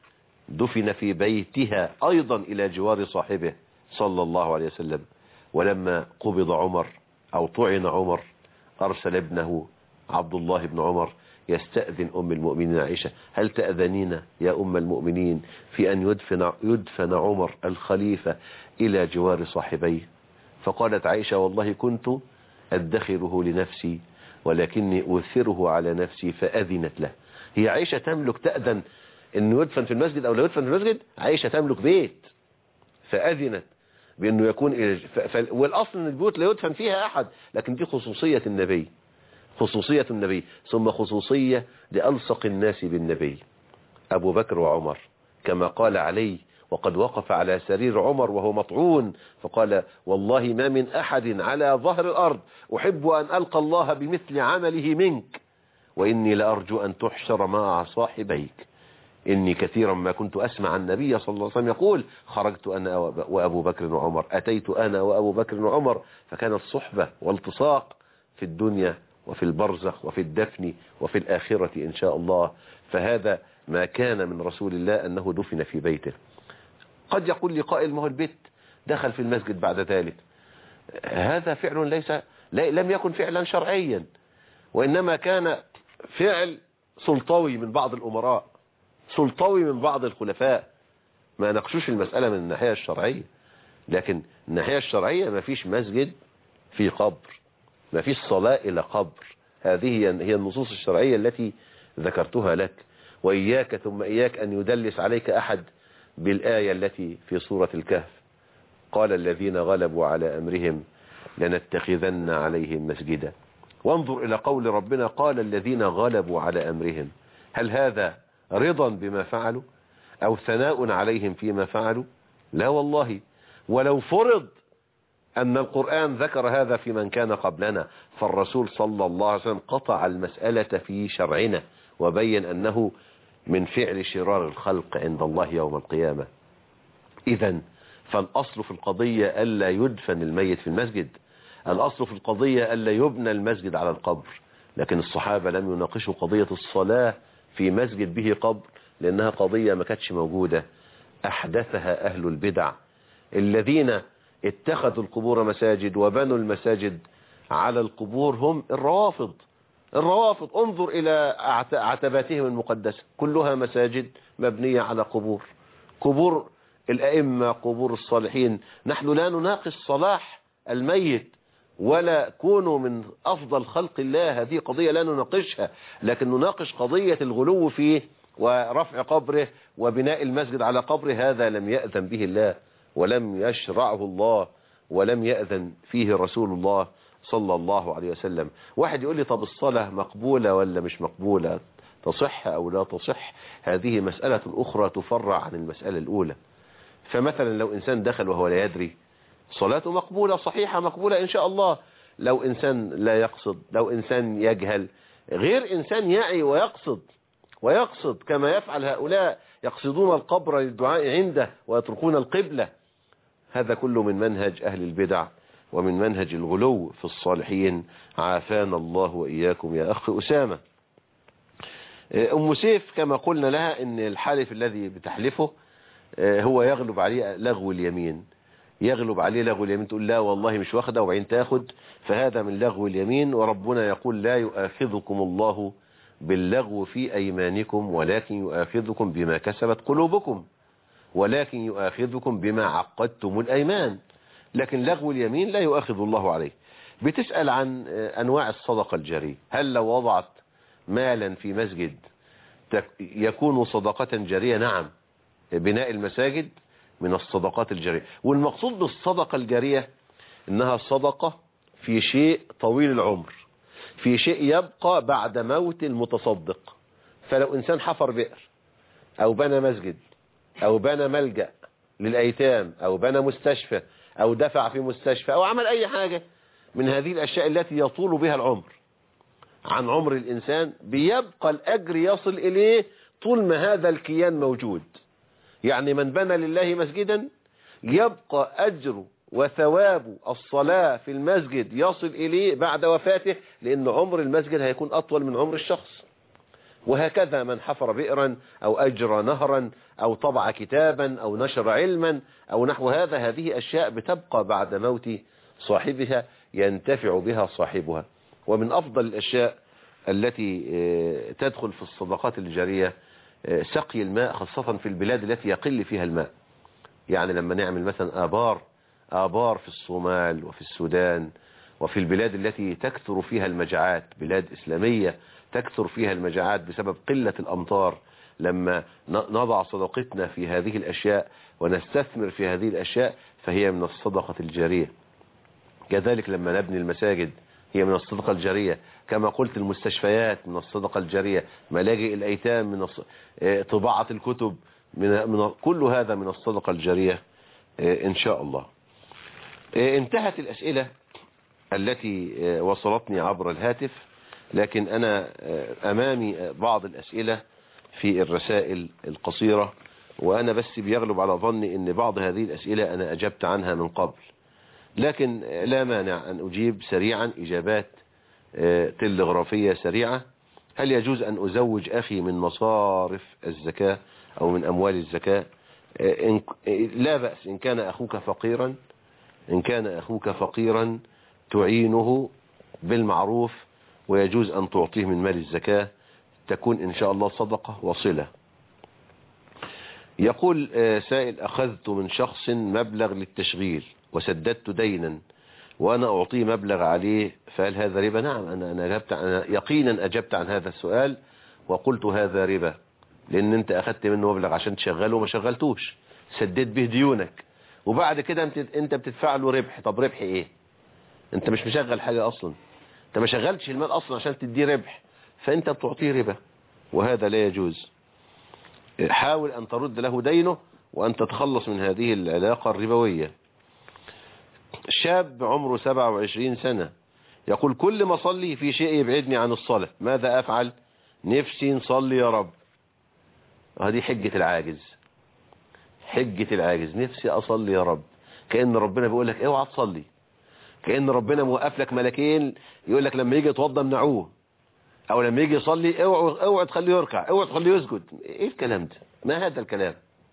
دفن في بيتها أيضا إلى جوار صاحبه صلى الله عليه وسلم. ولما قبض عمر أو طعن عمر أرسل ابنه عبد الله بن عمر يستأذن أم المؤمنين عائشة: هل تأذنين يا أم المؤمنين في أن يدفن عمر الخليفة إلى جوار صاحبيه؟ فقالت عائشة: والله كنت أدخره لنفسي ولكني أؤثره على نفسي فأذنت له. هي عائشة تملك تأذن أنه يدفن في المسجد أو لا يدفن في المسجد؟ عائشة تملك بيت فأذنت بأنه يكون والأصل أن البيوت لا يدفن فيها أحد، لكن دي خصوصية النبي، خصوصية النبي، ثم خصوصية لألصق الناس بالنبي أبو بكر وعمر، كما قال علي وقد وقف على سرير عمر وهو مطعون فقال: والله ما من أحد على ظهر الأرض أحب أن ألقى الله بمثل عمله منك، وإني لأرجو أن تحشر مع صاحبيك. إني كثيرا ما كنت أسمع النبي صلى الله عليه وسلم يقول: خرجت أنا وأبو بكر وعمر، أتيت أنا وأبو بكر وعمر. فكان الصحبة والتصاق في الدنيا وفي البرزخ وفي الدفن وفي الآخرة إن شاء الله. فهذا ما كان من رسول الله أنه دفن في بيته. قد يقول لي قائل: ما هو البيت دخل في المسجد بعد ذلك. هذا فعل لم يكن فعلا شرعيا، وإنما كان فعل سلطوي من بعض الأمراء، سلطوي من بعض الخلفاء. ما نقشوش المسألة من الناحية الشرعية، لكن الناحية الشرعية ما فيش مسجد في قبر، ما فيش صلاة إلى قبر. هذه هي النصوص الشرعية التي ذكرتها لك. وإياك ثم إياك أن يدلس عليك أحد بالآية التي في سورة الكهف: قال الذين غلبوا على أمرهم لنتخذن عليهم مسجدا. وانظر إلى قول ربنا: قال الذين غلبوا على أمرهم. هل هذا رضا بما فعلوا أو ثناء عليهم فيما فعلوا؟ لا والله. ولو فرض أن القرآن ذكر هذا في من كان قبلنا، فالرسول صلى الله عليه وسلم قطع المسألة في شرعنا وبين أنه من فعل شرار الخلق عند الله يوم القيامة. إذن فالأصل في القضية ألا يدفن الميت في المسجد، الأصل في القضية ألا يبنى المسجد على القبر. لكن الصحابة لم يناقشوا قضية الصلاة في مسجد به قبر، لأنها قضية ما كانتش موجودة، أحدثها أهل البدع الذين اتخذوا القبور مساجد وبنوا المساجد على القبور هم الروافض. انظر إلى عتباتهم المقدسة كلها مساجد مبنية على قبور الأئمة، قبور الصالحين. نحن لا نناقش صلاح الميت ولا كونوا من أفضل خلق الله، هذه قضية لا نناقشها، لكن نناقش قضية الغلو فيه ورفع قبره وبناء المسجد على قبره. هذا لم يأذن به الله ولم يشرعه الله ولم يأذن فيه رسول الله صلى الله عليه وسلم. واحد يقول لي طب الصلاة مقبولة ولا مش مقبولة، تصح أو لا تصح، هذه مسألة أخرى تفرع عن المسألة الأولى. فمثلا لو إنسان دخل وهو لا يدري، صلاته مقبولة صحيحة مقبولة إن شاء الله. لو إنسان لا يقصد، لو إنسان يجهل، غير إنسان يعي ويقصد كما يفعل هؤلاء، يقصدون القبر للدعاء عنده ويتركون القبلة. هذا كله من منهج أهل البدع ومن منهج الغلو في الصالحين، عافانا الله وإياكم يا أخ أسامة. أم سيف كما قلنا لها إن الحالف الذي بتحلفه هو يغلب عليه لغو اليمين، تقول لا والله مش واخده وبعدين تاخد، فهذا من لغو اليمين. وربنا يقول لا يؤاخذكم الله باللغو في أيمانكم ولكن يؤاخذكم بما كسبت قلوبكم، ولكن يؤاخذكم بما عقدتم الأيمان، لكن لغو اليمين لا يؤاخذ الله عليه. بتسأل عن أنواع الصدقة الجارية، هل لو وضعت مالا في مسجد يكون صدقة جارية؟ نعم، بناء المساجد من الصدقات الجارية. والمقصود بالصدقة الجارية إنها صدقة في شيء طويل العمر، في شيء يبقى بعد موت المتصدق. فلو إنسان حفر بئر أو بنى مسجد أو بنى ملجأ للأيتام أو بنى مستشفى أو دفع في مستشفى أو عمل أي حاجة من هذه الأشياء التي يطول بها العمر عن عمر الإنسان، بيبقى الأجر يصل إليه طول ما هذا الكيان موجود. يعني من بنى لله مسجدا يبقى أجر وثواب الصلاة في المسجد يصل إليه بعد وفاته، لأن عمر المسجد هيكون أطول من عمر الشخص. وهكذا من حفر بئرا أو أجرى نهرا أو طبع كتابا أو نشر علما أو نحو هذا، هذه أشياء بتبقى بعد موت صاحبها ينتفع بها صاحبها. ومن أفضل الأشياء التي تدخل في الصدقات الجارية سقي الماء، خاصة في البلاد التي يقل فيها الماء. يعني لما نعمل مثلا آبار في الصومال وفي السودان وفي البلاد التي تكثر فيها المجاعات، بلاد إسلامية تكثر فيها المجاعات بسبب قلة الأمطار، لما نضع صدقتنا في هذه الأشياء ونستثمر في هذه الأشياء فهي من الصدقة الجارية. كذلك لما نبني المساجد هي من الصدقة الجارية، كما قلت المستشفيات من الصدقة الجارية، ملاجئ الأيتام من طباعة الكتب من كل هذا من الصدقة الجارية إن شاء الله. انتهت الأسئلة التي وصلتني عبر الهاتف، لكن أنا أمامي بعض الأسئلة في الرسائل القصيرة، وأنا بس بيغلب على ظني أن بعض هذه الأسئلة أنا أجبت عنها من قبل، لكن لا مانع أن أجيب سريعا إجابات تلغرافية سريعة. هل يجوز أن أزوج أخي من مصارف الزكاة أو من أموال الزكاة؟ لا بأس إن كان أخوك فقيرا تعينه بالمعروف، ويجوز أن تعطيه من مال الزكاة، تكون إن شاء الله صدقة وصلة. يقول سائل: أخذت من شخص مبلغ للتشغيل وسددت دينا وأنا أعطيه مبلغ عليه، فهل هذا ربا؟ نعم، أنا يقينا أجبت عن هذا السؤال وقلت هذا ربا، لأن أنت أخذت منه مبلغ عشان تشغله وما شغلتوش، سددت به ديونك، وبعد كده أنت بتدفع له ربح. طب ربح إيه؟ أنت مش مشغل حاجة أصلا، أنت ما شغلتش المال أصلا عشان تديه ربح، فأنت بتعطيه ربا، وهذا لا يجوز. حاول أن ترد له دينه وأن تتخلص من هذه العلاقة الربوية. شاب عمره 27 سنة يقول كل ما أصلي في شيء يبعدني عن الصلاة، ماذا أفعل؟ نفسي نصلي يا رب. هذه حجة العاجز، حجة العاجز، نفسي أصلي يا رب. كأن ربنا بيقول لك اوعى تصلي، كأن ربنا موقف لك ملكين يقول لك لما يجي يتوضى منعوه، او لما يجي يصلي اوعى تخليه يركع، اوعى تخليه يسجد. ايه الكلام ده؟ ما هذا الكلام؟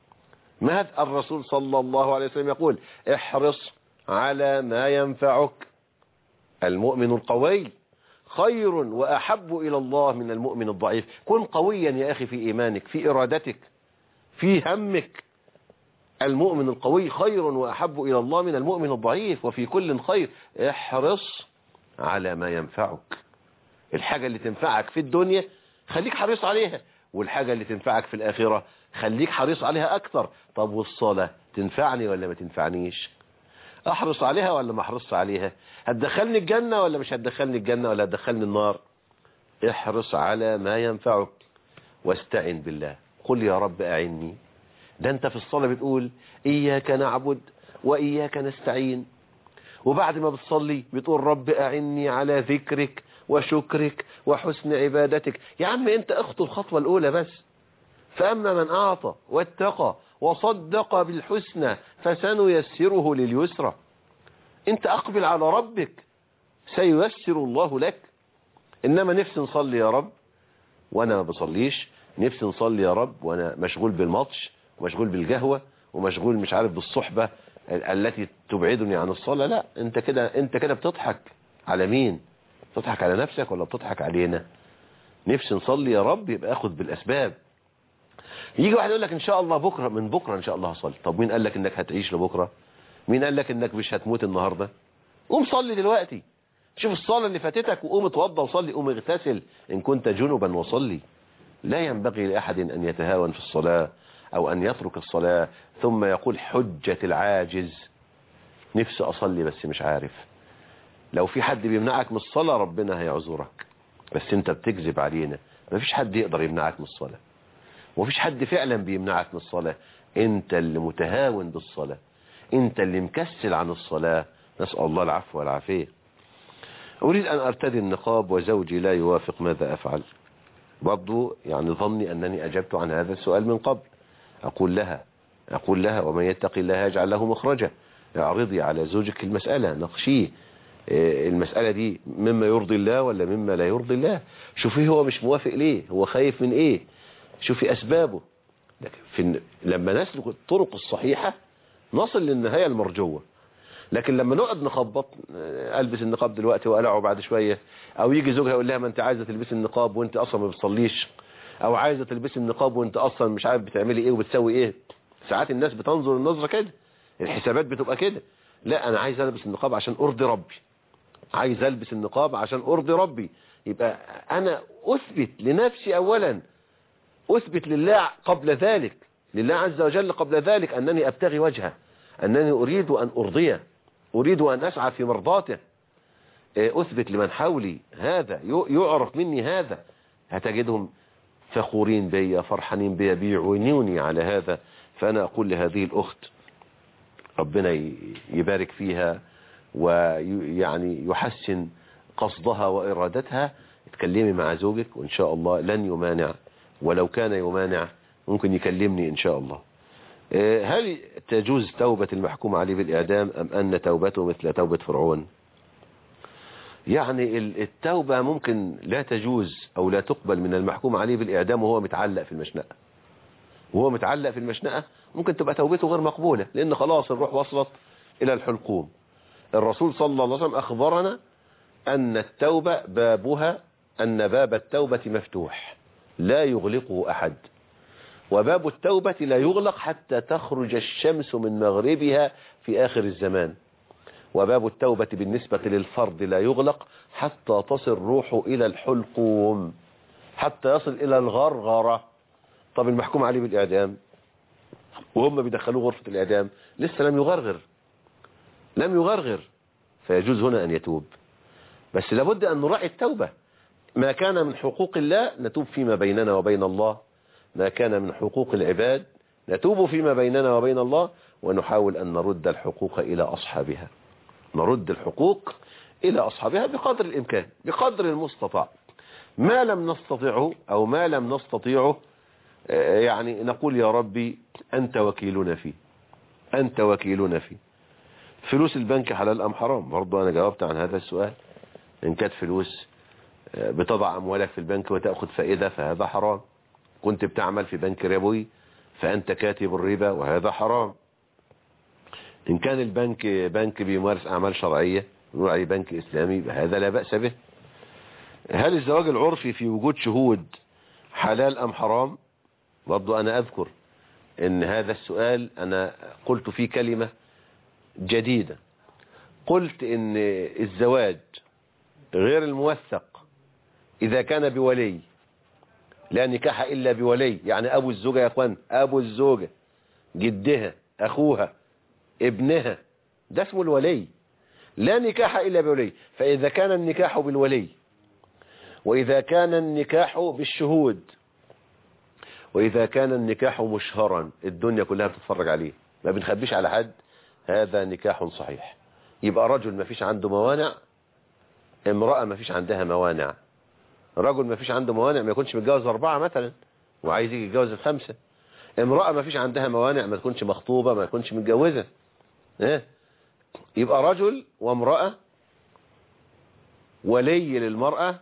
ما هذا؟ الرسول صلى الله عليه وسلم يقول احرص على ما ينفعك. المؤمن القوي خير وأحب إلى الله من المؤمن الضعيف. كن قويا يا أخي في إيمانك، في إرادتك، في همك. المؤمن القوي خير وأحب إلى الله من المؤمن الضعيف، وفي كل خير. احرص على ما ينفعك. الحاجة اللي تنفعك في الدنيا خليك حريص عليها، والحاجة اللي تنفعك في الآخرة خليك حريص عليها أكتر. طب والصلاة تنفعني ولا ما تنفعنيش؟ أحرص عليها ولا ما أحرص عليها؟ هتدخلني الجنة ولا مش هتدخلني الجنة ولا هتدخلني النار؟ احرص على ما ينفعك واستعن بالله. قل يا رب أعني. ده أنت في الصلاة بتقول إياك نعبد وإياك نستعين، وبعد ما بتصلي بتقول رب أعني على ذكرك وشكرك وحسن عبادتك. يا عم أنت اخطو الخطوة الأولى بس. فأما من أعطى واتقى وصدق بالحسنى فسنيسره لليسرى. أنت أقبل على ربك سييسر الله لك. إنما نفسي نصلي يا رب وأنا ما بصليش، نفسي نصلي يا رب وأنا مشغول بالماتش ومشغول بالقهوة ومشغول مش عارف بالصحبة التي تبعدني عن الصلاة. لا، أنت كده بتضحك على مين؟ بتضحك على نفسك ولا بتضحك علينا؟ نفسي نصلي يا رب يبقى أخذ بالأسباب. يجي واحد يقول لك إن شاء الله بكرة، من بكرة إن شاء الله هصلي. طب مين قال لك إنك هتعيش لبكرة؟ مين قال لك إنك مش هتموت النهاردة؟ قوم صلي دلوقتي، شوف الصلاة اللي فاتتك وقوم اتوضى وصلي، قوم اغتسل إن كنت جنبا وصلي. لا ينبغي لأحد أن يتهاون في الصلاة أو أن يترك الصلاة ثم يقول حجة العاجز نفسي أصلي بس مش عارف. لو في حد بيمنعك من الصلاة ربنا هيعذرك، بس أنت بتكذب علينا. مفيش حد يقدر يمنعك من الصلاة، ومفيش حد فعلا بيمنعك من الصلاة. أنت اللي متهاون بالصلاة، أنت اللي مكسل عن الصلاة. نسأل الله العفو والعافية. أريد أن أرتدي النقاب وزوجي لا يوافق، ماذا أفعل؟ برضو يعني ظني أنني أجبت عن هذا السؤال من قبل. أقول لها ومن يتق الله يجعل له مخرجا. اعرضي على زوجك المسألة، نقشيه المسألة دي مما يرضي الله ولا مما لا يرضي الله. شوفي هو مش موافق ليه، هو خايف من ايه، شوفي أسبابه. لما نسلك الطرق الصحيحة نصل للنهاية المرجوة. لكن لما نقعد نخبط، ألبس النقاب دلوقتي وأقلعه بعد شوية، أو يجي زوجها يقول لها ما أنت عايزة تلبسي النقاب وأنت أصلا ما بتصليش، أو عايزة تلبسي النقاب وأنت أصلا مش عارف بتعملي إيه وبتسوي إيه. ساعات الناس بتنظر النظرة كده، الحسابات بتبقى كده. لا، أنا عايز ألبس النقاب عشان أرضي ربي، عايز ألبس النقاب عشان أرضي ربي. يبقى أنا أثبت لنفسي أولا، أثبت لله قبل ذلك، لله عز وجل قبل ذلك أنني أبتغي وجهه، أنني أريد أن أرضيه، أريد أن أسعى في مرضاته. أثبت لمن حولي هذا، يعرف مني هذا. هتجدهم فخورين بي، فرحانين بي، بيعونوني على هذا. فأنا أقول لهذه الأخت ربنا يبارك فيها ويعني يحسن قصدها وإرادتها. اتكلمي مع زوجك وإن شاء الله لن يمانع، ولو كان يمانع ممكن يكلمني إن شاء الله. هل تجوز توبة المحكوم عليه بالإعدام أم أن توبته مثل توبة فرعون؟ يعني التوبة ممكن لا تجوز أو لا تقبل من المحكوم عليه بالإعدام وهو متعلق في المشنقة. وهو متعلق في المشنقة ممكن تبقى توبته غير مقبولة، لأن خلاص الروح وصلت إلى الحلقوم. الرسول صلى الله عليه وسلم أخبرنا أن التوبة بابها، أن باب التوبة مفتوح لا يغلقه أحد، وباب التوبة لا يغلق حتى تخرج الشمس من مغربها في آخر الزمان. وباب التوبة بالنسبة للفرد لا يغلق حتى تصل روحه إلى الحلقوم، حتى يصل إلى الغرغرة. طب المحكوم عليه بالإعدام وهم بيدخلوه غرفة الإعدام لسه لم يغرغر، فيجوز هنا أن يتوب. بس لابد أن نراعي التوبة. ما كان من حقوق الله نتوب فيما بيننا وبين الله، ما كان من حقوق العباد نتوب فيما بيننا وبين الله، ونحاول أن نرد الحقوق إلى أصحابها. نرد الحقوق إلى أصحابها بقدر الإمكان بقدر المستطاع. ما لم نستطيعه أو ما لم نستطيعه يعني نقول يا ربي أنت وكيلنا فيه، أنت وكيلنا فيه. فلوس البنك حلال أم حرام؟ برضو أنا جاوبت عن هذا السؤال. إن كانت فلوس بتضع أموالك في البنك وتأخذ فائدة فهذا حرام. كنت بتعمل في بنك ربوي فأنت كاتب الربا وهذا حرام. إن كان البنك بنك بيمارس أعمال شرعية نقول عليه بنك إسلامي هذا لا بأس به. هل الزواج العرفي في وجود شهود حلال أم حرام؟ برضو أنا أذكر إن هذا السؤال أنا قلت فيه كلمة جديدة. قلت إن الزواج غير الموثق إذا كان بولي، لا نكاح إلا بولي، يعني أبو الزوجة يا أخوان، أبو الزوجة، جدها، أخوها، ابنها، ده اسمه الولي. لا نكاح إلا بولي. فإذا كان النكاح بالولي، وإذا كان النكاح بالشهود، وإذا كان النكاح مشهرا الدنيا كلها بتتفرج عليه ما بنخبيش على حد، هذا نكاح صحيح. يبقى رجل ما فيش عنده موانع، امرأة ما فيش عندها موانع. رجل ما فيش عنده موانع ما يكونش متجوز 4 مثلا وعايز يجي يتجوز 5. امرأة ما فيش عندها موانع ما تكونش مخطوبة ما تكونش متجوزة. يبقى رجل وامرأة، ولي للمرأة،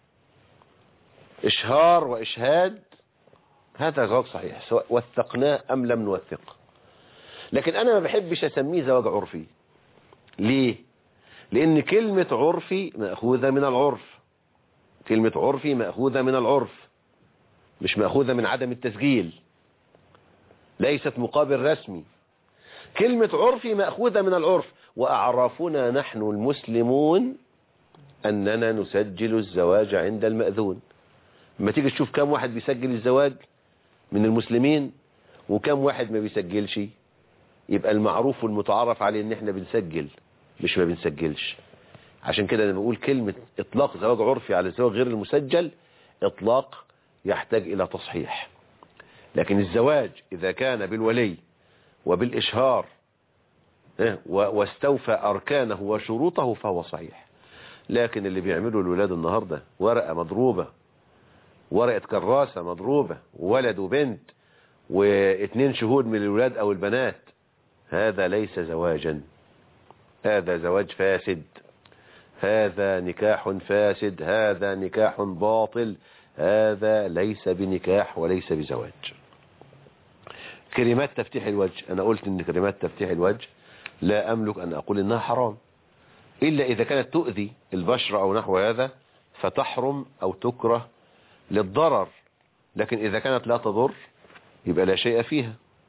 إشهار وإشهاد، هذا زواج صحيح سواء وثقناه أم لم نوثق. لكن أنا ما بحبش أسميه زواج عرفي. ليه؟ لأن كلمة عرفي مأخوذة من العرف. كلمة عرفي مأخوذة من العرف مش مأخوذة من عدم التسجيل، ليست مقابل رسمي. كلمة عرفي مأخوذة من العرف. وأعرافنا نحن المسلمون أننا نسجل الزواج عند المأذون. لما تيجي تشوف كم واحد بيسجل الزواج من المسلمين وكم واحد ما بيسجلش، يبقى المعروف والمتعارف عليه ان احنا بنسجل مش ما بنسجلش. عشان كده انا بقول كلمة اطلاق زواج عرفي على الزواج غير المسجل اطلاق يحتاج الى تصحيح. لكن الزواج اذا كان بالولي وبالاشهار واستوفى اركانه وشروطه فهو صحيح. لكن اللي بيعملوا الولاد النهاردة ورقة مضروبة، ورقة كراسة مضروبة، ولد وبنت و2 شهود من الولاد او البنات، هذا ليس زواجا، هذا زواج فاسد، هذا نكاح فاسد، هذا نكاح باطل، هذا ليس بنكاح وليس بزواج. كلمات تفتيح الوجه، انا قلت ان كلمات تفتيح الوجه لا املك ان اقول انها حرام الا اذا كانت تؤذي البشرة او نحو هذا فتحرم او تكره للضرر. لكن اذا كانت لا تضر يبقى لا شيء فيها.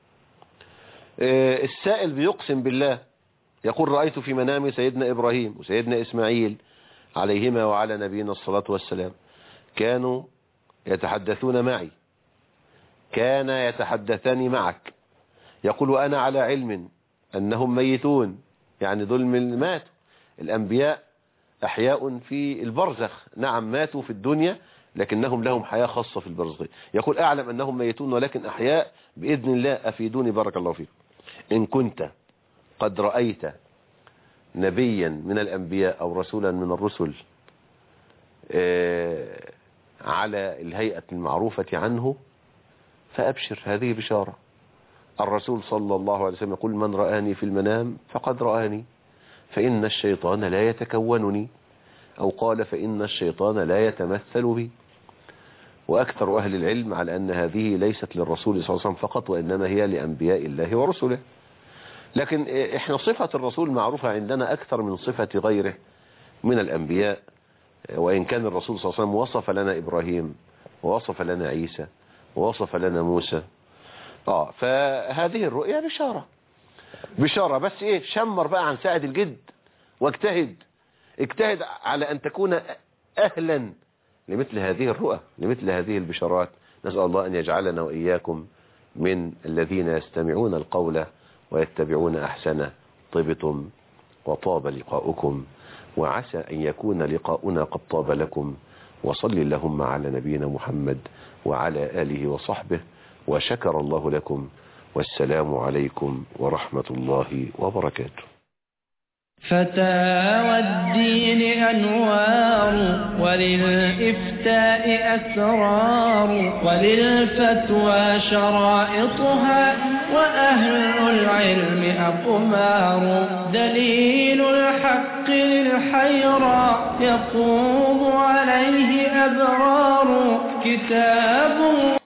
السائل بيقسم بالله يقول رأيت في منامي سيدنا إبراهيم وسيدنا إسماعيل عليهما وعلى نبينا الصلاة والسلام كانوا يتحدثون معي، كان يتحدثان معك، يقول وأنا على علم أنهم ميتون، يعني دول من ماتوا. الأنبياء أحياء في البرزخ، نعم ماتوا في الدنيا لكنهم لهم حياة خاصة في البرزخ. يقول أعلم أنهم ميتون ولكن أحياء بإذن الله، أفيدوني بارك الله فيكم. إن كنت قد رأيت نبيا من الأنبياء أو رسولا من الرسل على الهيئة المعروفة عنه فأبشر، هذه بشارة. الرسول صلى الله عليه وسلم يقول من رآني في المنام فقد رآني، فإن الشيطان لا يتكونني، أو قال فإن الشيطان لا يتمثل بي. وأكثر أهل العلم على أن هذه ليست للرسول صلى الله عليه وسلم فقط، وإنما هي لأنبياء الله ورسله. لكن إحنا صفة الرسول معروفة عندنا أكثر من صفة غيره من الأنبياء، وإن كان الرسول صلى الله عليه وسلم وصف لنا إبراهيم ووصف لنا عيسى ووصف لنا موسى. فهذه الرؤية بشارة، بشارة. بس إيه، شمر بقى عن ساعد الجد واجتهد، اجتهد على أن تكون أهلا لمثل هذه الرؤى، لمثل هذه البشارات. نسأل الله أن يجعلنا وإياكم من الذين يستمعون القول ويتبعون أحسنه. طبتم وطاب لقاؤكم، وعسى أن يكون لقاؤنا قد طاب لكم. وصل اللهم على نبينا محمد وعلى آله وصحبه، وشكر الله لكم، والسلام عليكم ورحمة الله وبركاته. فتاوى الدين أنوار وللإفتاء أسرار وللفتوى شرائطها وأهل العلم أقمار دليل الحق للحيرى يقوم عليه أبرار كتاب